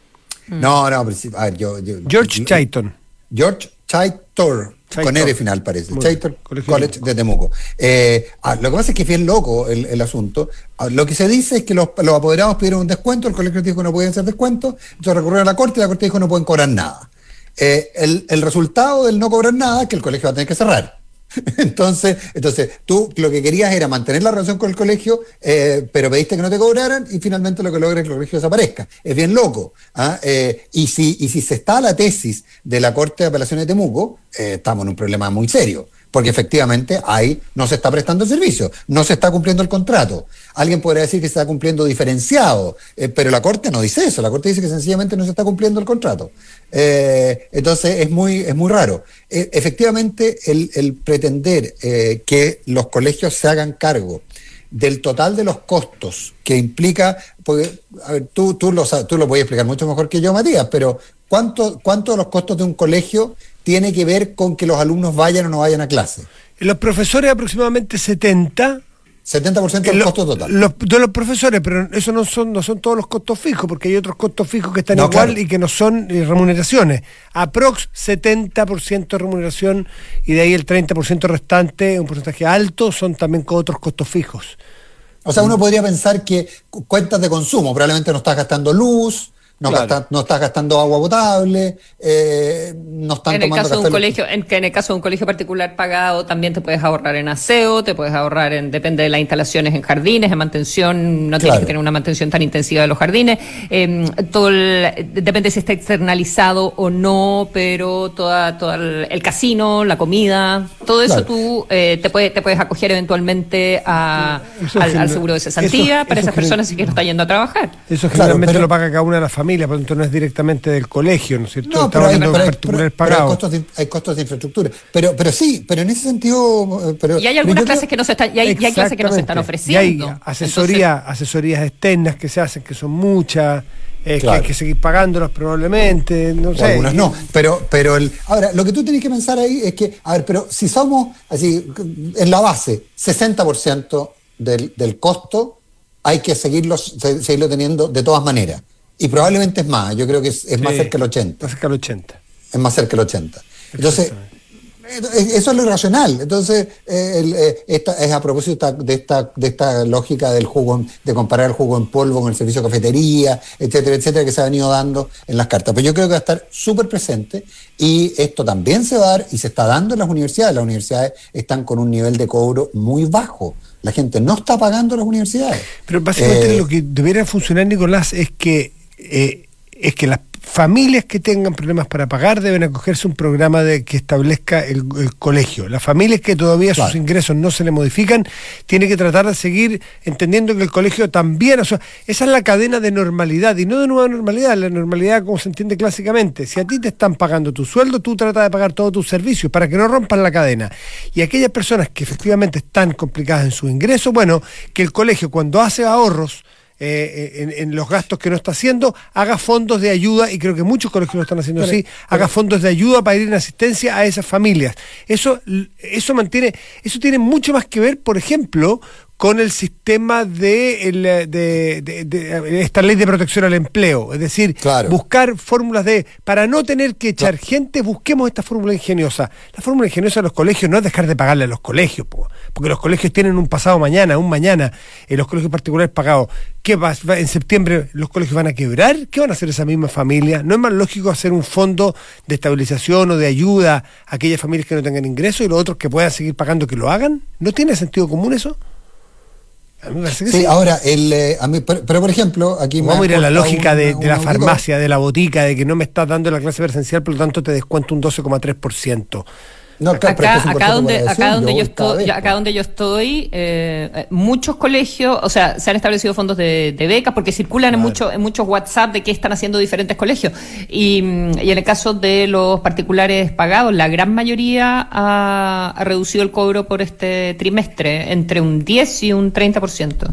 No, no, pero sí, a ver, yo, yo, George yo, Chayton. George Chaytor, con R final parece, Muy Chaytor bien. College de Temuco. Eh, ah, lo que pasa es que es bien loco el, el asunto. Ah, lo que se dice es que los, los apoderados pidieron un descuento, el colegio dijo que no podían hacer descuento, entonces recurrieron a la corte y la corte dijo que no pueden cobrar nada. Eh, el, el resultado del no cobrar nada es que el colegio va a tener que cerrar. Entonces, entonces, tú lo que querías era mantener la relación con el colegio, eh, pero pediste que no te cobraran y finalmente lo que logra es que el colegio desaparezca. Es bien loco. ¿ah? Eh, y, si, y si se está la tesis de la Corte de Apelaciones de Temuco, eh, estamos en un problema muy serio, porque efectivamente ahí no se está prestando el servicio, no se está cumpliendo el contrato. Alguien podría decir que se está cumpliendo diferenciado, eh, pero la Corte no dice eso, la Corte dice que sencillamente no se está cumpliendo el contrato. Eh, entonces es muy, es muy raro. Eh, efectivamente, el, el pretender eh, que los colegios se hagan cargo del total de los costos que implica, porque, a ver, tú, tú, lo, tú lo puedes explicar mucho mejor que yo, Matías, pero ¿cuánto, cuánto de los costos de un colegio tiene que ver con que los alumnos vayan o no vayan a clase? Los profesores aproximadamente setenta, setenta por ciento del lo, costo total. Los, de los profesores, pero eso no son no son todos los costos fijos, porque hay otros costos fijos que están no, igual claro. y que no son eh, remuneraciones. Aprox setenta por ciento de remuneración y de ahí el treinta por ciento restante, un porcentaje alto, son también con otros costos fijos. O sea, uno podría pensar que cuentas de consumo, probablemente no estás gastando luz, no, claro. gasta, no estás gastando agua potable, eh, no están en el tomando caso café. De un colegio, en, que en el caso de un colegio particular pagado también te puedes ahorrar en aseo, te puedes ahorrar en, depende de las instalaciones en jardines, en mantención, no claro. tienes que tener una mantención tan intensiva de los jardines, eh, todo el, depende si está externalizado o no, pero toda, toda el, el casino, la comida, todo eso claro. tú eh, te, puede, te puedes acoger eventualmente a, al, genera, al seguro de cesantía eso, para eso esas genera, personas si que no están yendo a trabajar. Eso generalmente claro, pero, lo paga cada una de las familias. Familia, por lo tanto no es directamente del colegio, ¿no es cierto? No, pero hay, pero, hay, pero, pero hay, costos de, hay costos de infraestructura. Pero, pero sí, pero en ese sentido. Pero, y hay algunas clases creo, que no se están, y hay, y hay clases que no se están ofreciendo. Y hay asesoría, Entonces, asesorías externas que se hacen, que son muchas, eh, claro. que hay que seguir pagándolas probablemente, no o sé. Algunas no. Pero, pero el, ahora, lo que tú tienes que pensar ahí es que, a ver, pero si somos así, en la base, sesenta por ciento del, del costo, hay que seguirlo, seguirlo teniendo de todas maneras. Y probablemente es más, yo creo que es, es sí, más cerca del ochenta. Más cerca del ochenta. Es más cerca del ochenta. Entonces, eso es lo irracional. Entonces, eh, el, eh, esta, es a propósito de esta, de esta lógica del jugo, de comparar el jugo en polvo con el servicio de cafetería, etcétera, etcétera, que se ha venido dando en las cartas. Pero yo creo que va a estar súper presente y esto también se va a dar y se está dando en las universidades. Las universidades están con un nivel de cobro muy bajo. La gente no está pagando las universidades. Pero básicamente eh, lo que debería funcionar, Nicolás, es que Eh, es que las familias que tengan problemas para pagar deben acogerse a un programa de que establezca el, el colegio. Las familias que todavía claro. sus ingresos no se le modifican tienen que tratar de seguir entendiendo que el colegio también, o sea, esa es la cadena de normalidad y no de nueva normalidad, la normalidad como se entiende clásicamente. Si a ti te están pagando tu sueldo, tú tratas de pagar todos tus servicios para que no rompan la cadena. Y aquellas personas que efectivamente están complicadas en sus ingresos, bueno, que el colegio cuando hace ahorros Eh, en, en los gastos que no está haciendo, haga fondos de ayuda, y creo que muchos colegios lo están haciendo pero, así, pero, haga fondos de ayuda para ir en asistencia a esas familias. Eso, eso mantiene, eso tiene mucho más que ver, por ejemplo, con el sistema de, el, de, de, de, de esta ley de protección al empleo, es decir, claro. buscar fórmulas de, para no tener que echar claro. gente, busquemos esta fórmula ingeniosa. La fórmula ingeniosa de los colegios no es dejar de pagarle a los colegios, po, porque los colegios tienen un pasado mañana, un mañana, en los colegios particulares pagados. ¿Qué va, va, en septiembre los colegios van a quebrar? ¿Qué van a hacer esas mismas familias? ¿No es más lógico hacer un fondo de estabilización o de ayuda a aquellas familias que no tengan ingresos y los otros que puedan seguir pagando que lo hagan? ¿No tiene sentido común eso? A mí me parece que sí, sí. Ahora, el, eh, a mí, pero, pero por ejemplo, aquí vamos a ir a la lógica una, de, de la farmacia, de la botica, de que no me estás dando la clase presencial, por lo tanto te descuento un doce coma tres por ciento. No, claro, acá, es acá donde acá donde yo, yo estoy acá donde yo estoy eh, muchos colegios, o sea, se han establecido fondos de, de becas porque circulan claro. en muchos en muchos WhatsApp de qué están haciendo diferentes colegios y, y en el caso de los particulares pagados, la gran mayoría ha, ha reducido el cobro por este trimestre entre un diez y un treinta por ciento.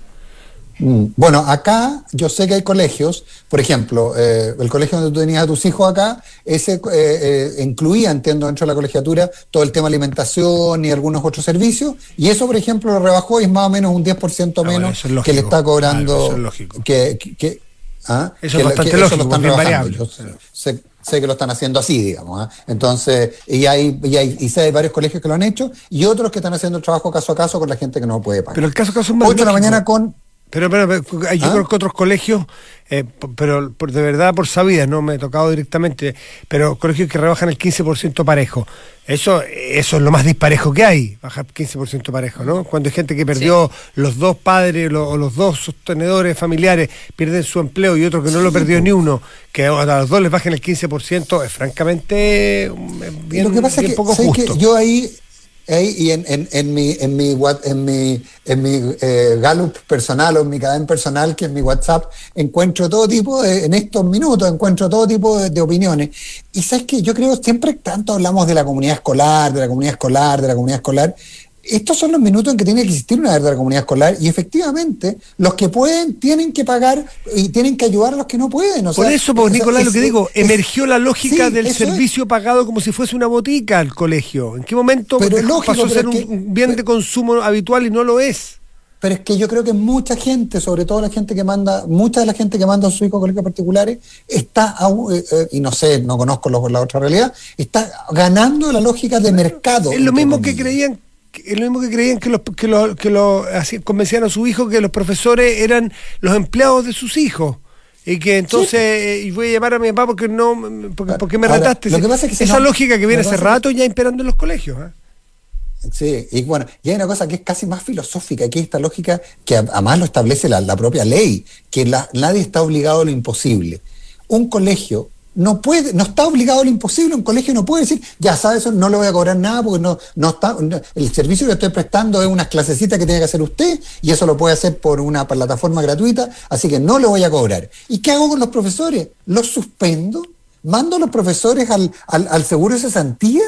Bueno, acá yo sé que hay colegios, por ejemplo, eh, el colegio donde tú tenías a tus hijos acá, ese eh, eh, incluía, entiendo, dentro de la colegiatura todo el tema alimentación y algunos otros servicios, y eso, por ejemplo, lo rebajó y es más o menos un diez por ciento menos ah, bueno, que le está cobrando. Claro, eso es lógico. Que, que, que, ¿ah? Eso que, es bastante que lógico, eso lo están variable. Yo sé, sé, sé que lo están haciendo así, digamos. ¿eh? Entonces, y hay, y hay y sé de varios colegios que lo han hecho y otros que están haciendo el trabajo caso a caso con la gente que no puede pagar. Pero el caso a caso es más ocho de la mañana con... Pero, pero, pero yo ¿Ah? creo que otros colegios, eh, pero por, de verdad por sabidas, no me he tocado directamente, pero colegios que rebajan el quince por ciento parejo. Eso eso es lo más disparejo que hay, bajar quince por ciento parejo, ¿no? Cuando hay gente que perdió sí. los dos padres lo, o los dos sostenedores familiares, pierden su empleo y otro que no lo perdió ni uno, que a los dos les bajen el quince por ciento, es francamente bien, lo que pasa bien es que, poco justo. Que yo ahí... Hey, y en, en, en mi en mi en mi en mi eh, Gallup personal o en mi cadena personal, que es mi WhatsApp, encuentro todo tipo de, en estos minutos encuentro todo tipo de, de opiniones. Y sabes que yo creo siempre tanto hablamos de la comunidad escolar, de la comunidad escolar, de la comunidad escolar. Estos son los minutos en que tiene que existir una verdadera comunidad escolar y efectivamente los que pueden tienen que pagar y tienen que ayudar a los que no pueden. O Por sea, eso, pues, Nicolás, es, lo que digo, es, emergió la lógica sí, del servicio es. pagado como si fuese una botica al colegio. ¿En qué momento pero lógico, pasó a ser que, un bien de consumo habitual y no lo es? pero es que yo creo que mucha gente, sobre todo la gente que manda, mucha de la gente que manda a su hijo a colegios particulares, está, eh, eh, y no sé, no conozco los, la otra realidad, está ganando la lógica de mercado. Es lo mismo que creían, es lo mismo que creían que los que los que los así convencían a su hijo que los profesores eran los empleados de sus hijos. Y que entonces, sí. eh, y voy a llamar a mi papá porque no, porque, porque me Ahora, retaste. Lo que pasa es que esa no, lógica que viene hace rato ya imperando en los colegios. ¿eh? Sí, y bueno, y hay una cosa que es casi más filosófica, que es esta lógica que además lo establece la, la propia ley, que la, nadie está obligado a lo imposible. Un colegio no puede, no está obligado a lo imposible, un colegio no puede decir, ya sabes, eso no le voy a cobrar nada porque no, no está, no, el servicio que estoy prestando es unas clasecitas que tiene que hacer usted y eso lo puede hacer por una plataforma gratuita, así que no le voy a cobrar. ¿Y qué hago con los profesores? ¿Los suspendo? ¿Mando a los profesores al, al, al seguro de cesantía?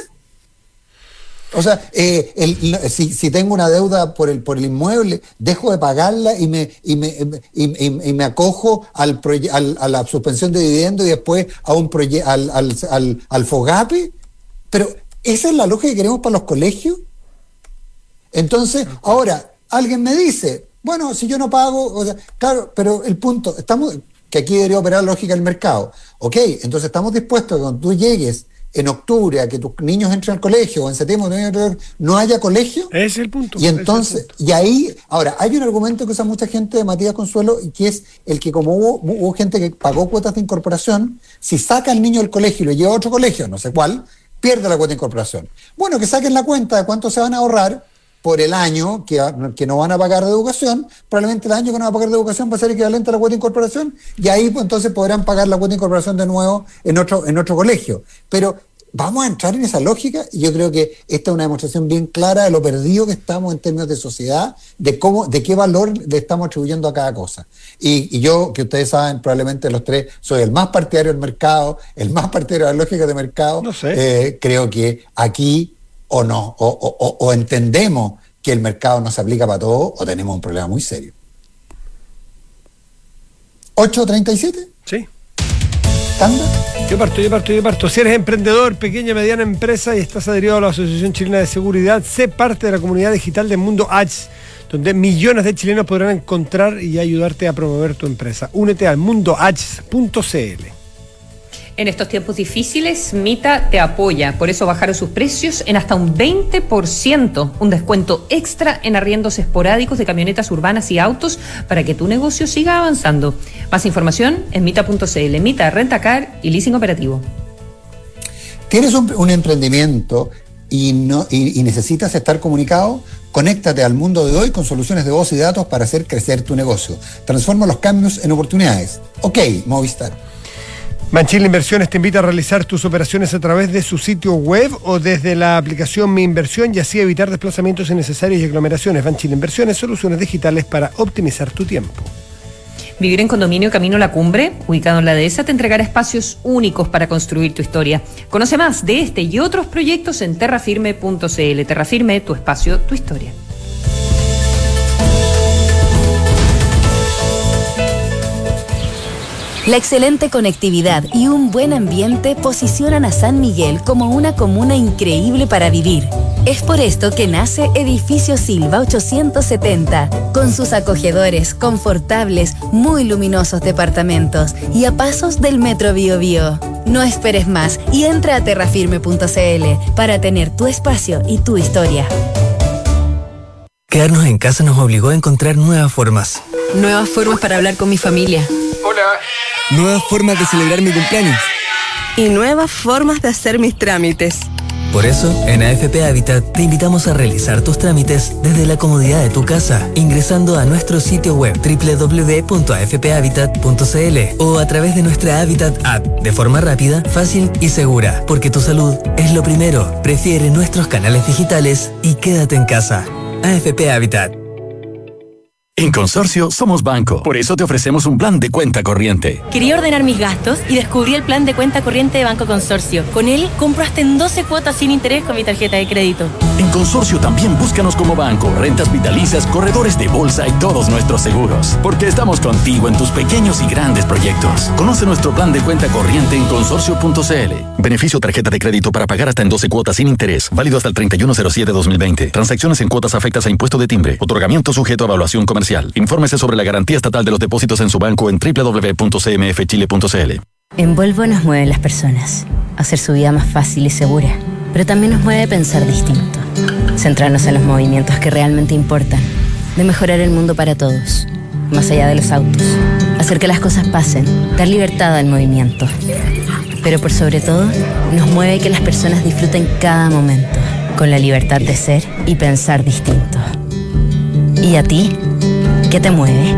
O sea, eh, el, si, si tengo una deuda por el por el inmueble, dejo de pagarla y me y me, y, y, y me acojo al, proye, al a la suspensión de dividendos y después a un proye, al, al, al, al FOGAPE. Pero esa es la lógica que queremos para los colegios. Entonces, ahora, alguien me dice, bueno, si yo no pago, o sea, claro, pero el punto, estamos, que aquí debería operar la lógica del mercado. Ok, entonces estamos dispuestos a que cuando tú llegues en octubre a que tus niños entren al colegio o en septiembre no haya colegio. Ese es el punto. Y entonces, punto. y ahí, ahora, hay un argumento que usa mucha gente de Matías Consuelo, y que es el que como hubo, hubo gente que pagó cuotas de incorporación, si saca al niño del colegio y lo lleva a otro colegio, no sé cuál, pierde la cuota de incorporación. Bueno, que saquen la cuenta de cuánto se van a ahorrar por el año que, que no van a pagar de educación, probablemente el año que no van a pagar de educación va a ser equivalente a la cuota de incorporación, y ahí pues, entonces podrán pagar la cuota de incorporación de nuevo en otro, en otro colegio. Pero vamos a entrar en esa lógica, y yo creo que esta es una demostración bien clara de lo perdido que estamos en términos de sociedad, de cómo, de qué valor le estamos atribuyendo a cada cosa. Y, y yo, que ustedes saben, probablemente los tres, soy el más partidario del mercado, el más partidario de la lógica de mercado. No sé. eh, creo que aquí o no, o, o, o entendemos que el mercado no se aplica para todo, o tenemos un problema muy serio. ¿ocho treinta y siete? Sí. ¿Tanda? Yo parto, yo parto, yo parto. Si eres emprendedor, pequeña, mediana empresa y estás adherido a la Asociación Chilena de Seguridad, sé parte de la comunidad digital de Mundo Ads, donde millones de chilenos podrán encontrar y ayudarte a promover tu empresa. Únete al mundo ads punto c l. En estos tiempos difíciles, Mita te apoya. Por eso bajaron sus precios en hasta un veinte por ciento. Un descuento extra en arriendos esporádicos de camionetas urbanas y autos para que tu negocio siga avanzando. Más información en mita punto c l. Mita, Rentacar y Leasing Operativo. ¿Tienes un, un emprendimiento y, no, y, y necesitas estar comunicado? Conéctate al mundo de hoy con soluciones de voz y datos para hacer crecer tu negocio. Transforma los cambios en oportunidades. Ok, Movistar. Banchile Inversiones te invita a realizar tus operaciones a través de su sitio web o desde la aplicación Mi Inversión y así evitar desplazamientos innecesarios y aglomeraciones. Banchile Inversiones, soluciones digitales para optimizar tu tiempo. Vivir en Condominio Camino La Cumbre, ubicado en la dehesa, te entregará espacios únicos para construir tu historia. Conoce más de este y otros proyectos en terrafirme punto c l. Terrafirme, tu espacio, tu historia. La excelente conectividad y un buen ambiente posicionan a San Miguel como una comuna increíble para vivir. Es por esto que nace Edificio Silva ochocientos setenta, con sus acogedores, confortables, muy luminosos departamentos y a pasos del Metro Bío Bío. No esperes más y entra a terrafirme punto c l para tener tu espacio y tu historia. Quedarnos en casa nos obligó a encontrar nuevas formas. Nuevas formas para hablar con mi familia. Hola. Nuevas formas de celebrar mi cumpleaños. Y nuevas formas de hacer mis trámites. Por eso, en A F P Habitat te invitamos a realizar tus trámites desde la comodidad de tu casa, ingresando a nuestro sitio web doble u doble u doble u punto a f p habitat punto c l o a través de nuestra Habitat App, de forma rápida, fácil y segura, porque tu salud es lo primero. Prefiere nuestros canales digitales y quédate en casa. A F P Habitat. En Consorcio somos banco, por eso te ofrecemos un plan de cuenta corriente. Quería ordenar mis gastos y descubrí el plan de cuenta corriente de Banco Consorcio. Con él compro hasta en doce cuotas sin interés con mi tarjeta de crédito. En Consorcio también búscanos como banco, rentas vitalicias, corredores de bolsa y todos nuestros seguros. Porque estamos contigo en tus pequeños y grandes proyectos. Conoce nuestro plan de cuenta corriente en consorcio punto c l. Beneficio tarjeta de crédito para pagar hasta en doce cuotas sin interés. Válido hasta el treinta y uno de cero siete de dos mil veinte. Transacciones en cuotas afectas a impuesto de timbre. Otorgamiento sujeto a evaluación comercial. Infórmese sobre la garantía estatal de los depósitos en su banco en doble u doble u doble u punto c m f chile punto c l. En Volvo nos mueven las personas. Hacer su vida más fácil y segura. Pero también nos mueve pensar distinto. Centrarnos en los movimientos que realmente importan. De mejorar el mundo para todos. Más allá de los autos. Hacer que las cosas pasen. Dar libertad al movimiento. Pero por sobre todo, nos mueve que las personas disfruten cada momento. Con la libertad de ser y pensar distinto. ¿Y a ti? ¿Qué te mueve?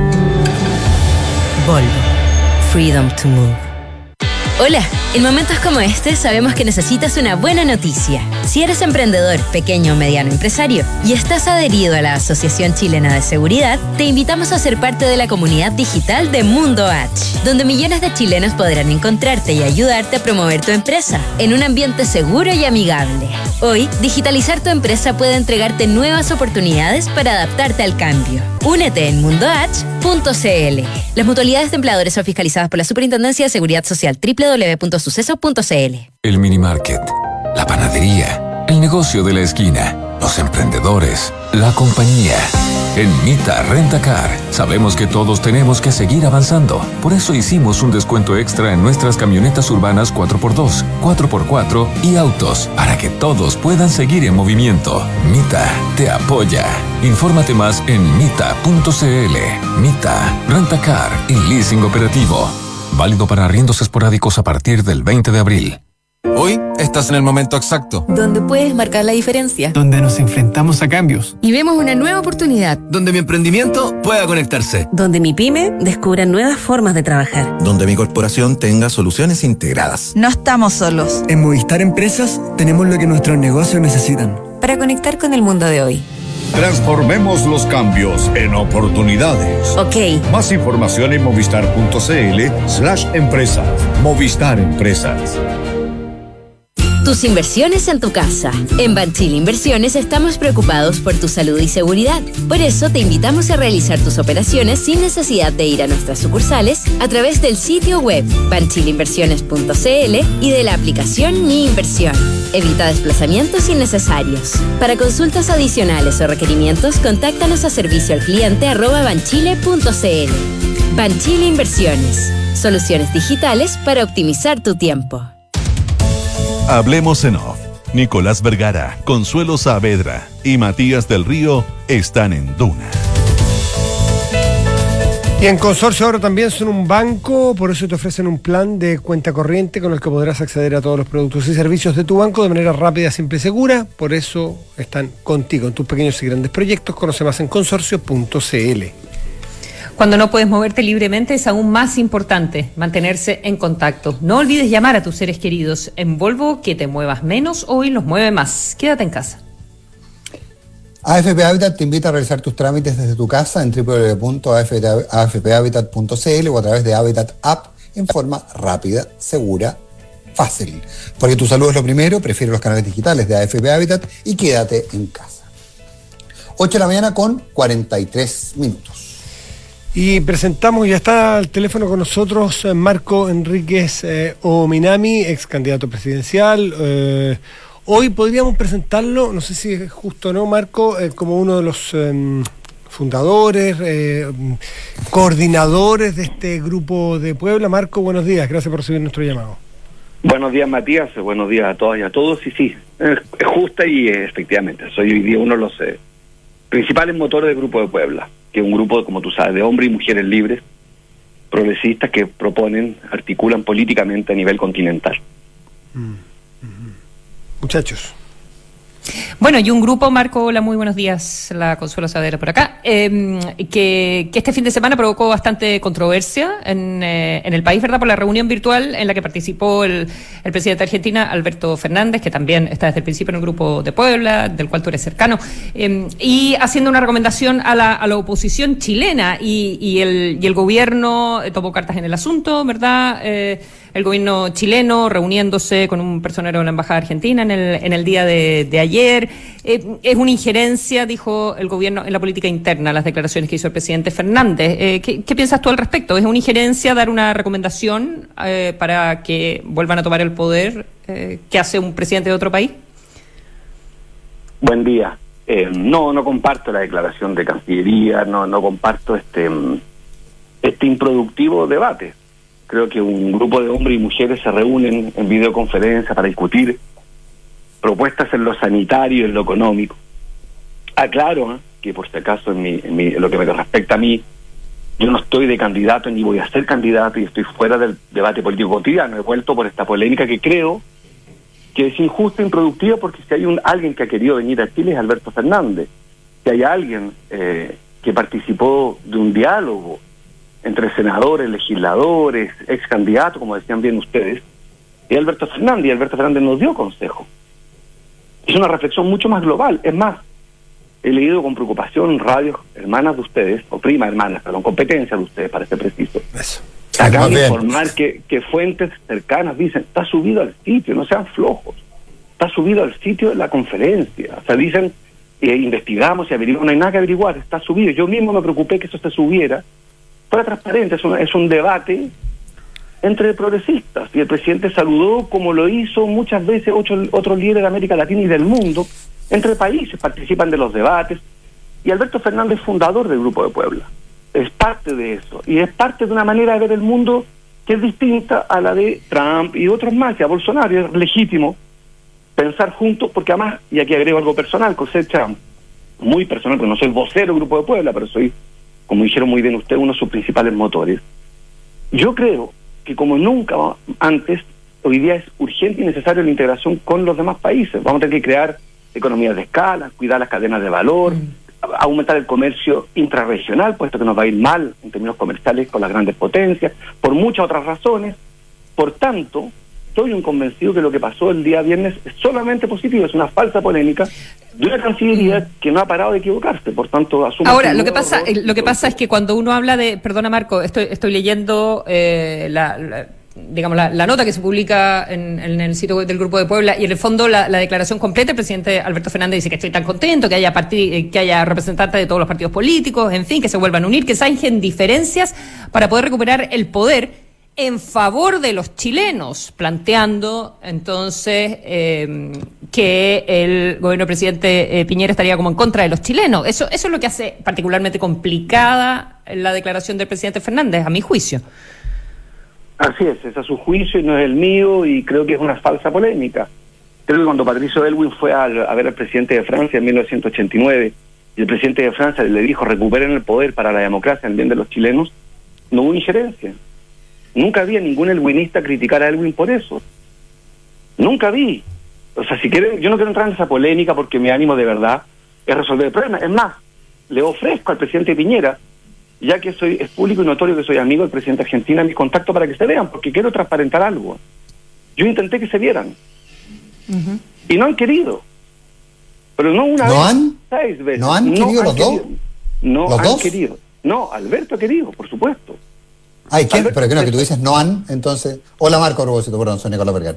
Volvo. Freedom to move. Hola, en momentos como este sabemos que necesitas una buena noticia. Si eres emprendedor, pequeño o mediano empresario y estás adherido a la Asociación Chilena de Seguridad, te invitamos a ser parte de la comunidad digital de Mundo H, donde millones de chilenos podrán encontrarte y ayudarte a promover tu empresa en un ambiente seguro y amigable. Hoy, digitalizar tu empresa puede entregarte nuevas oportunidades para adaptarte al cambio. Únete en mundo h punto c l. Las mutualidades de empleadores son fiscalizadas por la Superintendencia de Seguridad Social. doble u doble u doble u punto suceso punto c l. El mini market, la panadería, el negocio de la esquina, los emprendedores, la compañía. En Mita Rentacar sabemos que todos tenemos que seguir avanzando. Por eso hicimos un descuento extra en nuestras camionetas urbanas cuatro por dos, cuatro por cuatro y autos para que todos puedan seguir en movimiento. Mita te apoya. Infórmate más en mita punto c l. Mita Rentacar y leasing operativo. Válido para arriendos esporádicos a partir del veinte de abril. Hoy estás en el momento exacto. Donde puedes marcar la diferencia. Donde nos enfrentamos a cambios. Y vemos una nueva oportunidad. Donde mi emprendimiento pueda conectarse. Donde mi pyme descubra nuevas formas de trabajar. Donde mi corporación tenga soluciones integradas. No estamos solos. En Movistar Empresas tenemos lo que nuestros negocios necesitan. Para conectar con el mundo de hoy. Transformemos los cambios en oportunidades. Ok. Más información en movistar punto c l slash empresas. Movistar Empresas. Tus inversiones en tu casa. En Banchile Inversiones estamos preocupados por tu salud y seguridad. Por eso te invitamos a realizar tus operaciones sin necesidad de ir a nuestras sucursales a través del sitio web banchile inversiones punto c l y de la aplicación Mi Inversión. Evita desplazamientos innecesarios. Para consultas adicionales o requerimientos, contáctanos a servicio al cliente arroba banchile punto c l. Banchile Inversiones. Soluciones digitales para optimizar tu tiempo. Hablemos en off. Nicolás Vergara, Consuelo Saavedra y Matías del Río están en Duna. Y en Consorcio ahora también son un banco, por eso te ofrecen un plan de cuenta corriente con el que podrás acceder a todos los productos y servicios de tu banco de manera rápida, simple y segura. Por eso están contigo en tus pequeños y grandes proyectos. Conoce más en consorcio punto c l. Cuando no puedes moverte libremente es aún más importante mantenerse en contacto. No olvides llamar a tus seres queridos. En Volvo, que te muevas menos, hoy los mueve más. Quédate en casa. A F P Habitat te invita a realizar tus trámites desde tu casa en doble u doble u doble u punto a f p habitat punto c l o a través de Habitat App en forma rápida, segura, fácil. Porque tu salud es lo primero, prefiere los canales digitales de A F P Habitat y quédate en casa. ocho de la mañana con cuarenta y tres minutos. Y presentamos, ya está al teléfono con nosotros Marco Enríquez eh, Ominami, ex candidato presidencial. Eh, hoy podríamos presentarlo, no sé si es justo o no, Marco, eh, como uno de los eh, fundadores, eh, coordinadores de este grupo de Puebla. Marco, buenos días, gracias por recibir nuestro llamado. Buenos días, Matías, buenos días a todas y a todos. Y sí, es, es justa y eh, efectivamente, soy hoy día uno de los eh, principales motores del Grupo de Puebla, que es un grupo, como tú sabes, de hombres y mujeres libres, progresistas, que proponen, articulan políticamente a nivel continental. Mm, mm. Muchachos. Bueno, y un grupo, Marco, hola, muy buenos días, la Consuelo Saavedra por acá, eh, que, que este fin de semana provocó bastante controversia en, eh, en el país, ¿verdad?, por la reunión virtual en la que participó el, el presidente de Argentina, Alberto Fernández, que también está desde el principio en el Grupo de Puebla, del cual tú eres cercano, eh, y haciendo una recomendación a la, a la oposición chilena, y, y, el, y el gobierno tomó cartas en el asunto, ¿verdad?, eh, el gobierno chileno reuniéndose con un personero de la Embajada Argentina en el, en el día de, de ayer. Eh, es una injerencia, dijo el gobierno, en la política interna, las declaraciones que hizo el presidente Fernández. Eh, ¿qué, ¿Qué piensas tú al respecto? ¿Es una injerencia dar una recomendación eh, para que vuelvan a tomar el poder eh, que hace un presidente de otro país? Buen día. Eh, no, no comparto la declaración de Cancillería, no, no comparto este, este improductivo debate. Creo que un grupo de hombres y mujeres se reúnen en videoconferencia para discutir propuestas en lo sanitario y en lo económico. Aclaro ¿eh? que por si acaso en, mi, en, mi, en lo que me respecta a mí, yo no estoy de candidato ni voy a ser candidato y estoy fuera del debate político cotidiano. He vuelto por esta polémica que creo que es injusta e improductiva, porque si hay un alguien que ha querido venir a Chile es Alberto Fernández. Si hay alguien eh, que participó de un diálogo entre senadores, legisladores, ex candidatos, como decían bien ustedes, es Alberto Fernández, y Alberto Fernández nos dio consejo. Es una reflexión mucho más global. Es más, he leído con preocupación radios hermanas de ustedes, o primas hermanas, perdón, competencias de ustedes, para ser preciso. Eso. Acaban de informar que, que fuentes cercanas dicen, está subido al sitio, no sean flojos, está subido al sitio de la conferencia. O sea, dicen, eh, investigamos y averiguamos, no hay nada que averiguar, está subido. Yo mismo me preocupé que eso se subiera. Fuera transparente, es, una, es un debate entre progresistas. Y el presidente saludó, como lo hizo muchas veces otros, otros líderes de América Latina y del mundo, entre países, participan de los debates. Y Alberto Fernández es fundador del Grupo de Puebla. Es parte de eso, y es parte de una manera de ver el mundo que es distinta a la de Trump y otros más, y a Bolsonaro. Es legítimo pensar juntos, porque además, y aquí agrego algo personal, cosecha muy personal, porque no soy vocero del Grupo de Puebla, pero soy, como dijeron muy bien ustedes, uno de sus principales motores. Yo creo que como nunca antes, hoy día es urgente y necesario la integración con los demás países. Vamos a tener que crear economías de escala, cuidar las cadenas de valor, mm. aumentar el comercio intrarregional, puesto que nos va a ir mal en términos comerciales con las grandes potencias, por muchas otras razones. Por tanto, soy un convencido que lo que pasó el día viernes es solamente positivo, es una falsa polémica de una Cancillería que no ha parado de equivocarse. Por tanto, asumo. Ahora, lo que pasa, error, lo que pasa es que cuando uno habla de, perdona Marco, estoy, estoy leyendo eh, la, la digamos, la, la nota que se publica en, en el sitio web del Grupo de Puebla, y en el fondo la, la declaración completa. El presidente Alberto Fernández dice que estoy tan contento, que haya parti- que haya representantes de todos los partidos políticos, en fin, que se vuelvan a unir, que zanjen diferencias para poder recuperar el poder en favor de los chilenos, planteando entonces eh, que el gobierno del presidente eh, Piñera estaría como en contra de los chilenos. Eso, eso es lo que hace particularmente complicada la declaración del presidente Fernández, a mi juicio. Así es, ese es su juicio y no es el mío, y creo que es una falsa polémica. Creo que cuando Patricio Aylwin fue a, a ver al presidente de Francia en mil novecientos ochenta y nueve, y el presidente de Francia le dijo recuperen el poder para la democracia en bien de los chilenos, no hubo injerencia. Nunca vi a ningún aylwinista criticar a Aylwin por eso. Nunca vi. O sea, si quieren, yo no quiero entrar en esa polémica porque mi ánimo de verdad es resolver el problema. Es más, le ofrezco al presidente Piñera, ya que soy es público y notorio que soy amigo del presidente de Argentina, mi contacto para que se vean, porque quiero transparentar algo. Yo intenté que se vieran. Uh-huh. Y no han querido. Pero no una ¿No vez, han? seis veces. ¿No han no querido han los querido. dos? No ¿Los han dos? querido. No, Alberto ha querido, por supuesto. Ay, ¿quién? Alberto, Pero que no, que tú dices no han, entonces... Hola Marco Rubocito, perdón, soy Nicolás Vergara.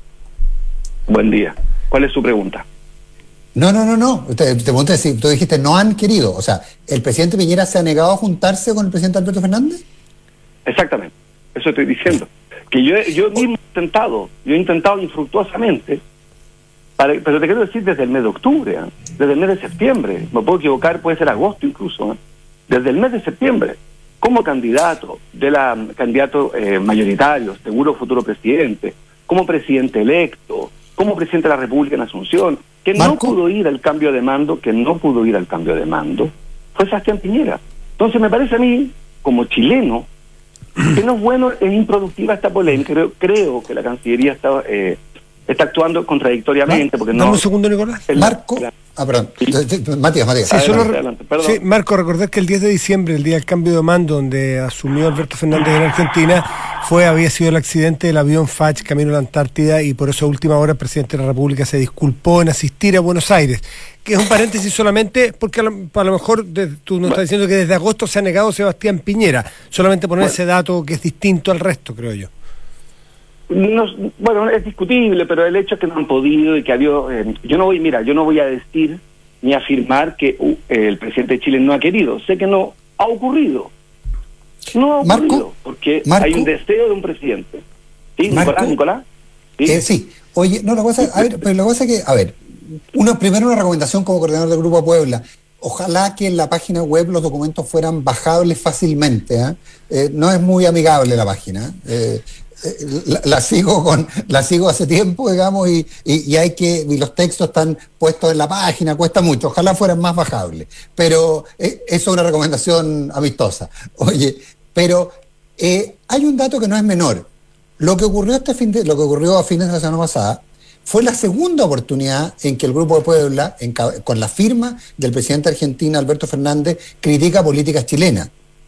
Buen día. ¿Cuál es su pregunta? No, no, no, no. Te, te pregunté si tú dijiste no han querido. O sea, ¿el presidente Piñera se ha negado a juntarse con el presidente Alberto Fernández? Exactamente. Eso estoy diciendo. Que yo, yo mismo he intentado, yo he intentado infructuosamente, para, pero te quiero decir desde el mes de octubre, ¿eh? Desde el mes de septiembre, me puedo equivocar, puede ser agosto incluso, ¿eh? Desde el mes de septiembre, como candidato de la candidato eh, mayoritario, seguro futuro presidente, como presidente electo, como presidente de la República en Asunción, que ¿Marco? no pudo ir al cambio de mando, que no pudo ir al cambio de mando, fue Sebastián Piñera. Entonces me parece a mí, como chileno, que no es bueno, es improductiva esta polémica. Creo, creo que la Cancillería está, eh, está actuando contradictoriamente. Porque Dame no, un segundo, Nicolás. El, Marco... la, Ah, perdón. ¿Sí? Matías, Matías. Sí, solo, adelante, adelante, sí, Marco, recordar que el diez de diciembre, el día del cambio de mando, donde asumió Alberto Fernández en Argentina, fue había sido el accidente del avión Fach camino a la Antártida, y por eso a última hora el presidente de la República se disculpó en asistir a Buenos Aires. Que es un paréntesis solamente, porque a lo, a lo mejor de, tú nos estás diciendo que desde agosto se ha negado Sebastián Piñera. Solamente poner bueno. ese dato que es distinto al resto, creo yo. No, bueno, es discutible, pero el hecho es que no han podido y que ha habido... Eh, yo no voy, mira, yo no voy a decir ni afirmar que uh, el presidente de Chile no ha querido. Sé que no ha ocurrido. No ha ocurrido, Marco, porque Marco, hay un deseo de un presidente. ¿Sí, Marco, Nicolás? Nicolás? ¿Sí? Eh, sí. Oye, no, la cosa, a ver, pero la cosa es que, a ver, uno, primero una recomendación como coordinador del Grupo Puebla. Ojalá que en la página web los documentos fueran bajables fácilmente. ¿eh? Eh, no es muy amigable la página. Eh, La, la sigo con la sigo hace tiempo, digamos, y, y, y hay que y los textos están puestos en la página, cuesta mucho, ojalá fueran más bajables, pero eh, eso es una recomendación amistosa. Oye, pero eh, hay un dato que no es menor. Lo que ocurrió este fin de, lo que ocurrió a fines de la semana pasada fue la segunda oportunidad en que el Grupo de Puebla, en, con la firma del presidente argentino Alberto Fernández, critica políticas chilenas.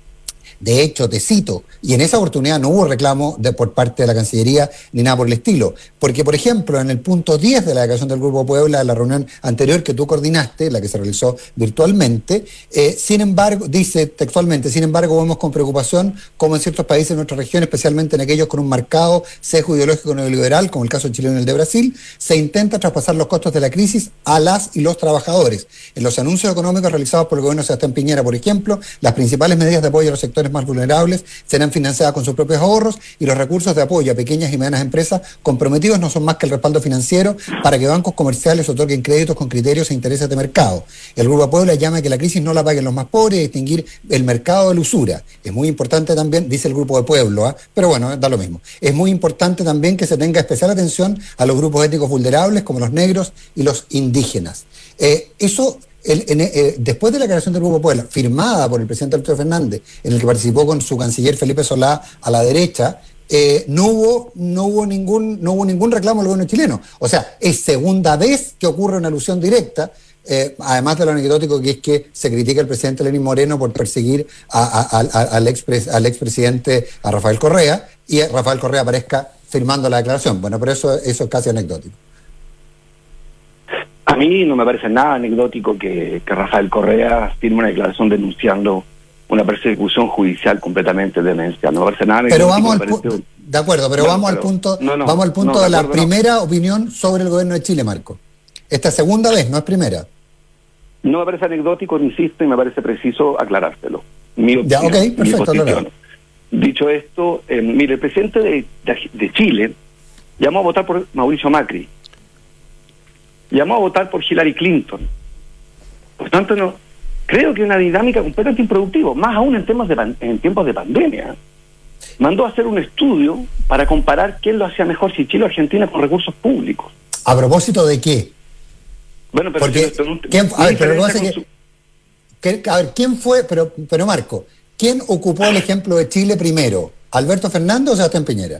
De hecho, te cito, y en esa oportunidad no hubo reclamo de, por parte de la Cancillería ni nada por el estilo, porque, por ejemplo, en el punto diez de la declaración del Grupo Puebla, de la reunión anterior que tú coordinaste, la que se realizó virtualmente, eh, sin embargo, dice textualmente, sin embargo, vemos con preocupación cómo en ciertos países de nuestra región, especialmente en aquellos con un marcado sesgo ideológico neoliberal, como el caso chileno y el de Brasil, se intenta traspasar los costos de la crisis a las y los trabajadores. En los anuncios económicos realizados por el gobierno de Sebastián Piñera, por ejemplo, las principales medidas de apoyo a los sectores más vulnerables serán financiadas con sus propios ahorros y los recursos de apoyo a pequeñas y medianas empresas comprometidos no son más que el respaldo financiero para que bancos comerciales otorguen créditos con criterios e intereses de mercado. El Grupo Puebla llama a que la crisis no la paguen los más pobres y distinguir el mercado de la usura. Es muy importante también, dice el Grupo de Pueblo, ¿eh? pero bueno, da lo mismo. Es muy importante también que se tenga especial atención a los grupos étnicos vulnerables como los negros y los indígenas. Eh, eso El, en, eh, después de la declaración del Grupo Puebla, firmada por el presidente Alberto Fernández, en el que participó con su canciller Felipe Solá a la derecha, eh, no hubo no hubo ningún no hubo ningún reclamo al gobierno chileno. O sea, es segunda vez que ocurre una alusión directa, eh, además de lo anecdótico que es que se critica al presidente Lenín Moreno por perseguir a, a, a, al, expres, al expresidente, a Rafael Correa, y Rafael Correa aparezca firmando la declaración. Bueno, pero eso, eso es casi anecdótico. A mí no me parece nada anecdótico que, que Rafael Correa firme una declaración denunciando una persecución judicial completamente demencial. No me parece nada anecdótico. Pero vamos al punto, de acuerdo, pero no, vamos pero, al punto, no, no, vamos al punto no, de la acuerdo, primera no. opinión sobre el gobierno de Chile, Marco. Esta segunda vez, no es primera. No me parece anecdótico, insisto, y me parece preciso aclarárselo. Mi opinión, ya, ok, perfecto. Mi Dicho esto, eh, mire, el presidente de, de, de Chile llamó a votar por Mauricio Macri. Llamó a votar por Hillary Clinton. Por tanto, no creo que una dinámica completamente improductiva, más aún en temas de en tiempos de pandemia. Mandó a hacer un estudio para comparar quién lo hacía mejor, si Chile o Argentina, con recursos públicos. ¿A propósito de qué? Bueno, pero Porque, si no, ¿quién, a, ver, pero no sé su... que, que, a ver, ¿quién fue? Pero, pero Marco, ¿quién ocupó el ejemplo de Chile primero? ¿Alberto Fernández o Sebastián Piñera?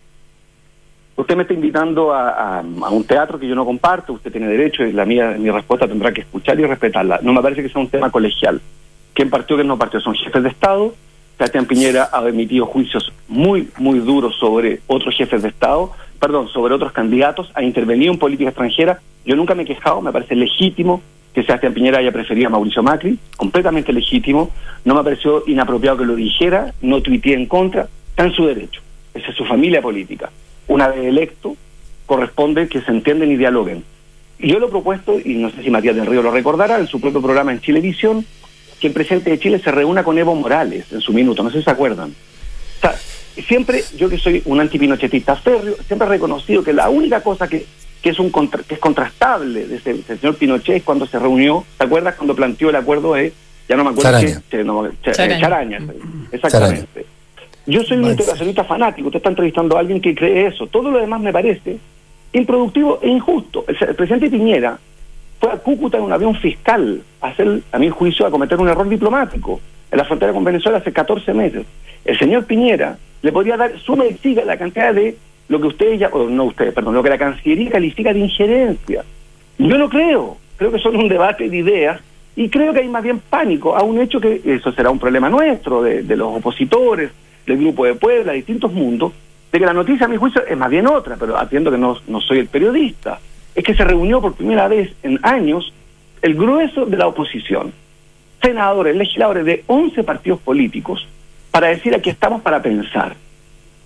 Usted me está invitando a, a, a un teatro que yo no comparto, usted tiene derecho y la mía, mi respuesta tendrá que escuchar y respetarla. No me parece que sea un tema colegial. ¿Quién partió, quién no partió? Son jefes de Estado. Sebastián Piñera ha emitido juicios muy, muy duros sobre otros jefes de Estado, perdón, sobre otros candidatos, ha intervenido en política extranjera. Yo nunca me he quejado, me parece legítimo que Sebastián Piñera haya preferido a Mauricio Macri, completamente legítimo. No me pareció inapropiado que lo dijera, no tuiteé en contra, está en su derecho. Esa es su familia política. Una vez electo, corresponde que se entiendan y dialoguen. Y yo lo he propuesto, y no sé si Matías del Río lo recordará, en su propio programa en Chilevisión, que el presidente de Chile se reúna con Evo Morales en su minuto, no sé si se acuerdan. O sea, siempre, yo que soy un antipinochetista férreo, siempre he reconocido que la única cosa que, que, es, un contra, que es contrastable de ese, de señor Pinochet es cuando se reunió, ¿te acuerdas? Cuando planteó el acuerdo de, ya no me acuerdo Charaña. qué, no, ch, Charaña. Charaña, exactamente. Charaña. Yo soy un integracionista fanático, usted está entrevistando a alguien que cree eso. Todo lo demás me parece improductivo e injusto. El, el presidente Piñera fue a Cúcuta en un avión fiscal a hacer, a mi juicio, a cometer un error diplomático en la frontera con Venezuela hace catorce meses. El señor Piñera le podría dar suma y siga la cantidad de lo que ustedes ya, o no ustedes, perdón, lo que la Cancillería califica de injerencia. Yo no creo, creo que son un debate de ideas y creo que hay más bien pánico a un hecho que eso será un problema nuestro, de, de los opositores, del Grupo de Puebla, de distintos mundos, de que la noticia, a mi juicio, es más bien otra, pero atiendo que no, no soy el periodista, es que se reunió por primera vez en años el grueso de la oposición, senadores, legisladores de once partidos políticos, para decir aquí estamos para pensar.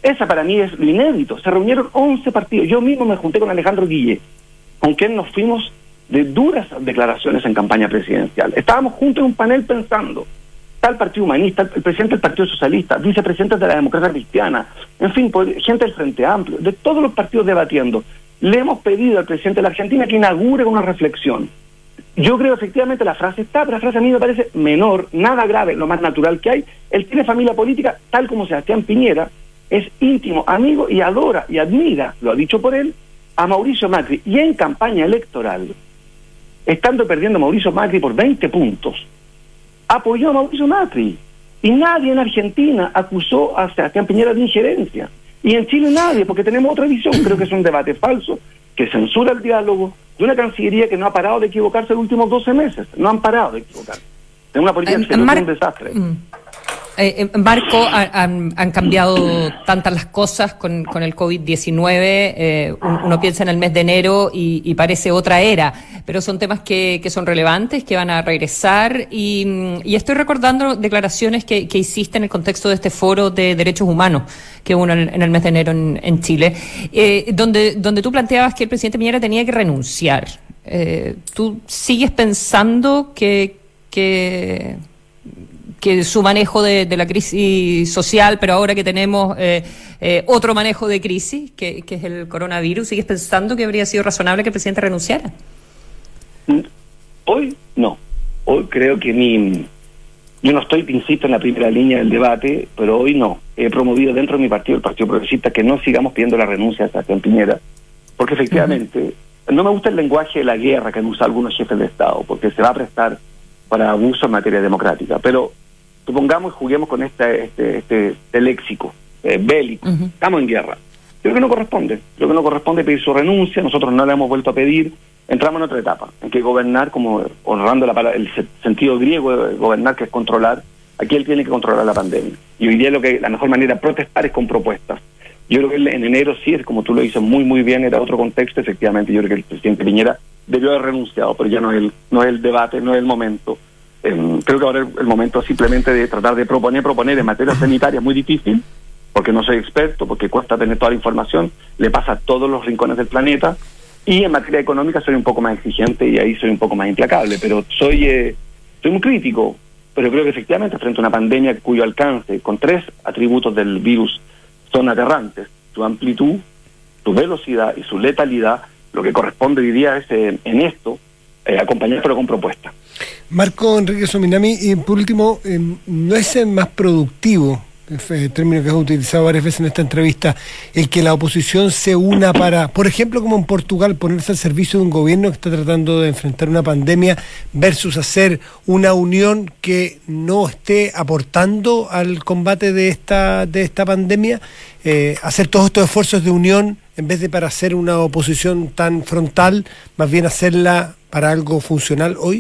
Esa para mí es lo inédito. Se reunieron once partidos. Yo mismo me junté con Alejandro Guille, con quien nos fuimos de duras declaraciones en campaña presidencial. Estábamos juntos en un panel pensando, está el Partido Humanista, el presidente del Partido Socialista, vicepresidentes de la Democracia Cristiana, en fin, gente del Frente Amplio, de todos los partidos debatiendo. Le hemos pedido al presidente de la Argentina que inaugure una reflexión. Yo creo efectivamente la frase está, pero la frase a mí me parece menor, nada grave, lo más natural que hay. Él tiene familia política, tal como Sebastián Piñera, es íntimo, amigo y adora y admira, lo ha dicho por él, a Mauricio Macri. Y en campaña electoral, estando perdiendo Mauricio Macri por veinte puntos, apoyó a Mauricio Macri. Y nadie en Argentina acusó a Sebastián Piñera de injerencia. Y en Chile nadie, porque tenemos otra visión. Creo que es un debate falso, que censura el diálogo, de una cancillería que no ha parado de equivocarse los últimos doce meses. No han parado de equivocarse. Es una política que es un desastre. Mm. Eh, eh, Marco, han, han cambiado tantas las cosas con, con el COVID diecinueve, eh, uno piensa en el mes de enero y, y parece otra era, pero son temas que, que son relevantes, que van a regresar y, y estoy recordando declaraciones que, que hiciste en el contexto de este foro de derechos humanos que hubo en, en el mes de enero en, en Chile, eh, donde, donde tú planteabas que el presidente Piñera tenía que renunciar. Eh, ¿Tú sigues pensando que... que que su manejo de, de la crisis social, pero ahora que tenemos eh, eh, otro manejo de crisis, que, que es el coronavirus, ¿sigues pensando que habría sido razonable que el presidente renunciara? Hoy no. Hoy creo que mi... Yo no estoy, insisto, en la primera línea del debate, pero hoy no. He promovido dentro de mi partido, el Partido Progresista, que no sigamos pidiendo la renuncia a Sebastián Piñera, porque efectivamente uh-huh. no me gusta el lenguaje de la guerra que han usado algunos jefes de Estado, porque se va a prestar para abuso en materia democrática, pero supongamos y juguemos con este, este, este, este léxico eh, bélico. Uh-huh. Estamos en guerra. Creo que no corresponde. Creo que no corresponde pedir su renuncia. Nosotros no la hemos vuelto a pedir. Entramos en otra etapa, en que gobernar, como honrando la palabra, el sentido griego de gobernar, que es controlar. Aquí él tiene que controlar la pandemia. Y hoy día lo que la mejor manera de protestar es con propuestas. Yo creo que en enero sí, es como tú lo dices muy muy bien, era otro contexto. Efectivamente, yo creo que el presidente Piñera debió haber renunciado, pero ya no es el, no es el debate, no es el momento. Eh, creo que ahora es el momento simplemente de tratar de proponer, proponer en materia sanitaria, muy difícil, porque no soy experto, porque cuesta tener toda la información, le pasa a todos los rincones del planeta, y en materia económica soy un poco más exigente y ahí soy un poco más implacable, pero soy, eh, soy muy crítico, pero creo que efectivamente frente a una pandemia cuyo alcance, con tres atributos del virus, son aterrantes, su amplitud, su velocidad y su letalidad, lo que corresponde hoy día es eh, en esto, eh, acompañar pero con propuesta. Marco Enrique Sominami, y por último, eh, ¿no es más productivo, el término que has utilizado varias veces en esta entrevista, el que la oposición se una para, por ejemplo, como en Portugal, ponerse al servicio de un gobierno que está tratando de enfrentar una pandemia versus hacer una unión que no esté aportando al combate de esta, de esta pandemia? Eh, hacer todos estos esfuerzos de unión en vez de para hacer una oposición tan frontal, más bien hacerla para algo funcional hoy.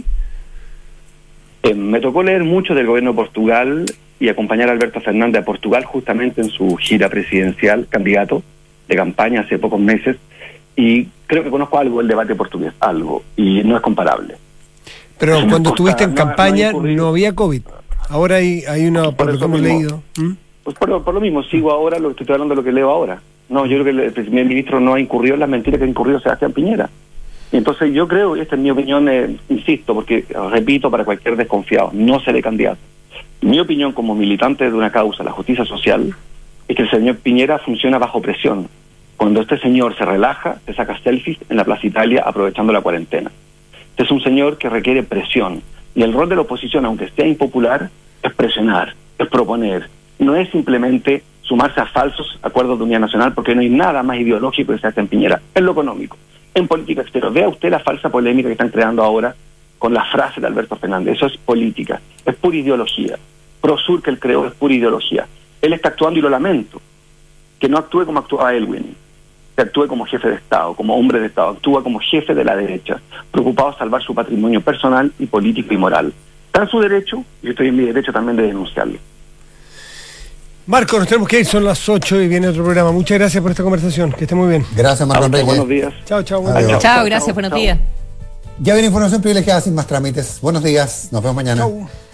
Eh, me tocó leer mucho del gobierno de Portugal y acompañar a Alberto Fernández a Portugal justamente en su gira presidencial, candidato de campaña hace pocos meses, y creo que conozco algo del debate portugués, algo, y no es comparable. Pero es cuando estuviste en no, campaña no, no había COVID, ahora hay, hay una, por, por lo que hemos mismo, leído. ¿Mm? Pues por, por lo mismo, sigo ahora, lo que estoy hablando de lo que leo ahora. No, yo creo que el, el primer ministro no ha incurrido en las mentiras que ha incurrido Sebastián Piñera. Y entonces yo creo, y esta es mi opinión, eh, insisto, porque repito para cualquier desconfiado, no seré candidato. Mi opinión como militante de una causa, la justicia social, es que el señor Piñera funciona bajo presión. Cuando este señor se relaja, se saca selfies en la Plaza Italia aprovechando la cuarentena. Este es un señor que requiere presión. Y el rol de la oposición, aunque sea impopular, es presionar, es proponer. No es simplemente sumarse a falsos acuerdos de unidad nacional, porque no hay nada más ideológico que se hace en Piñera. En lo económico, en política exterior. Vea usted la falsa polémica que están creando ahora con la frase de Alberto Fernández. Eso es política, es pura ideología. Prosur que él creó es pura ideología. Él está actuando y lo lamento. Que no actúe como actuaba Elwin, que actúe como jefe de Estado, como hombre de Estado, actúa como jefe de la derecha, preocupado de salvar su patrimonio personal y político y moral. Está en su derecho, y yo estoy en mi derecho también de denunciarlo. Marco, nos tenemos que ir, son las ocho y viene otro programa. Muchas gracias por esta conversación, que esté muy bien. Gracias, Marco Enrique. Buenos días. Chao, chao. Chao, chao, gracias, buenos días. Ya viene información privilegiada sin más trámites. Buenos días, nos vemos mañana. Chau.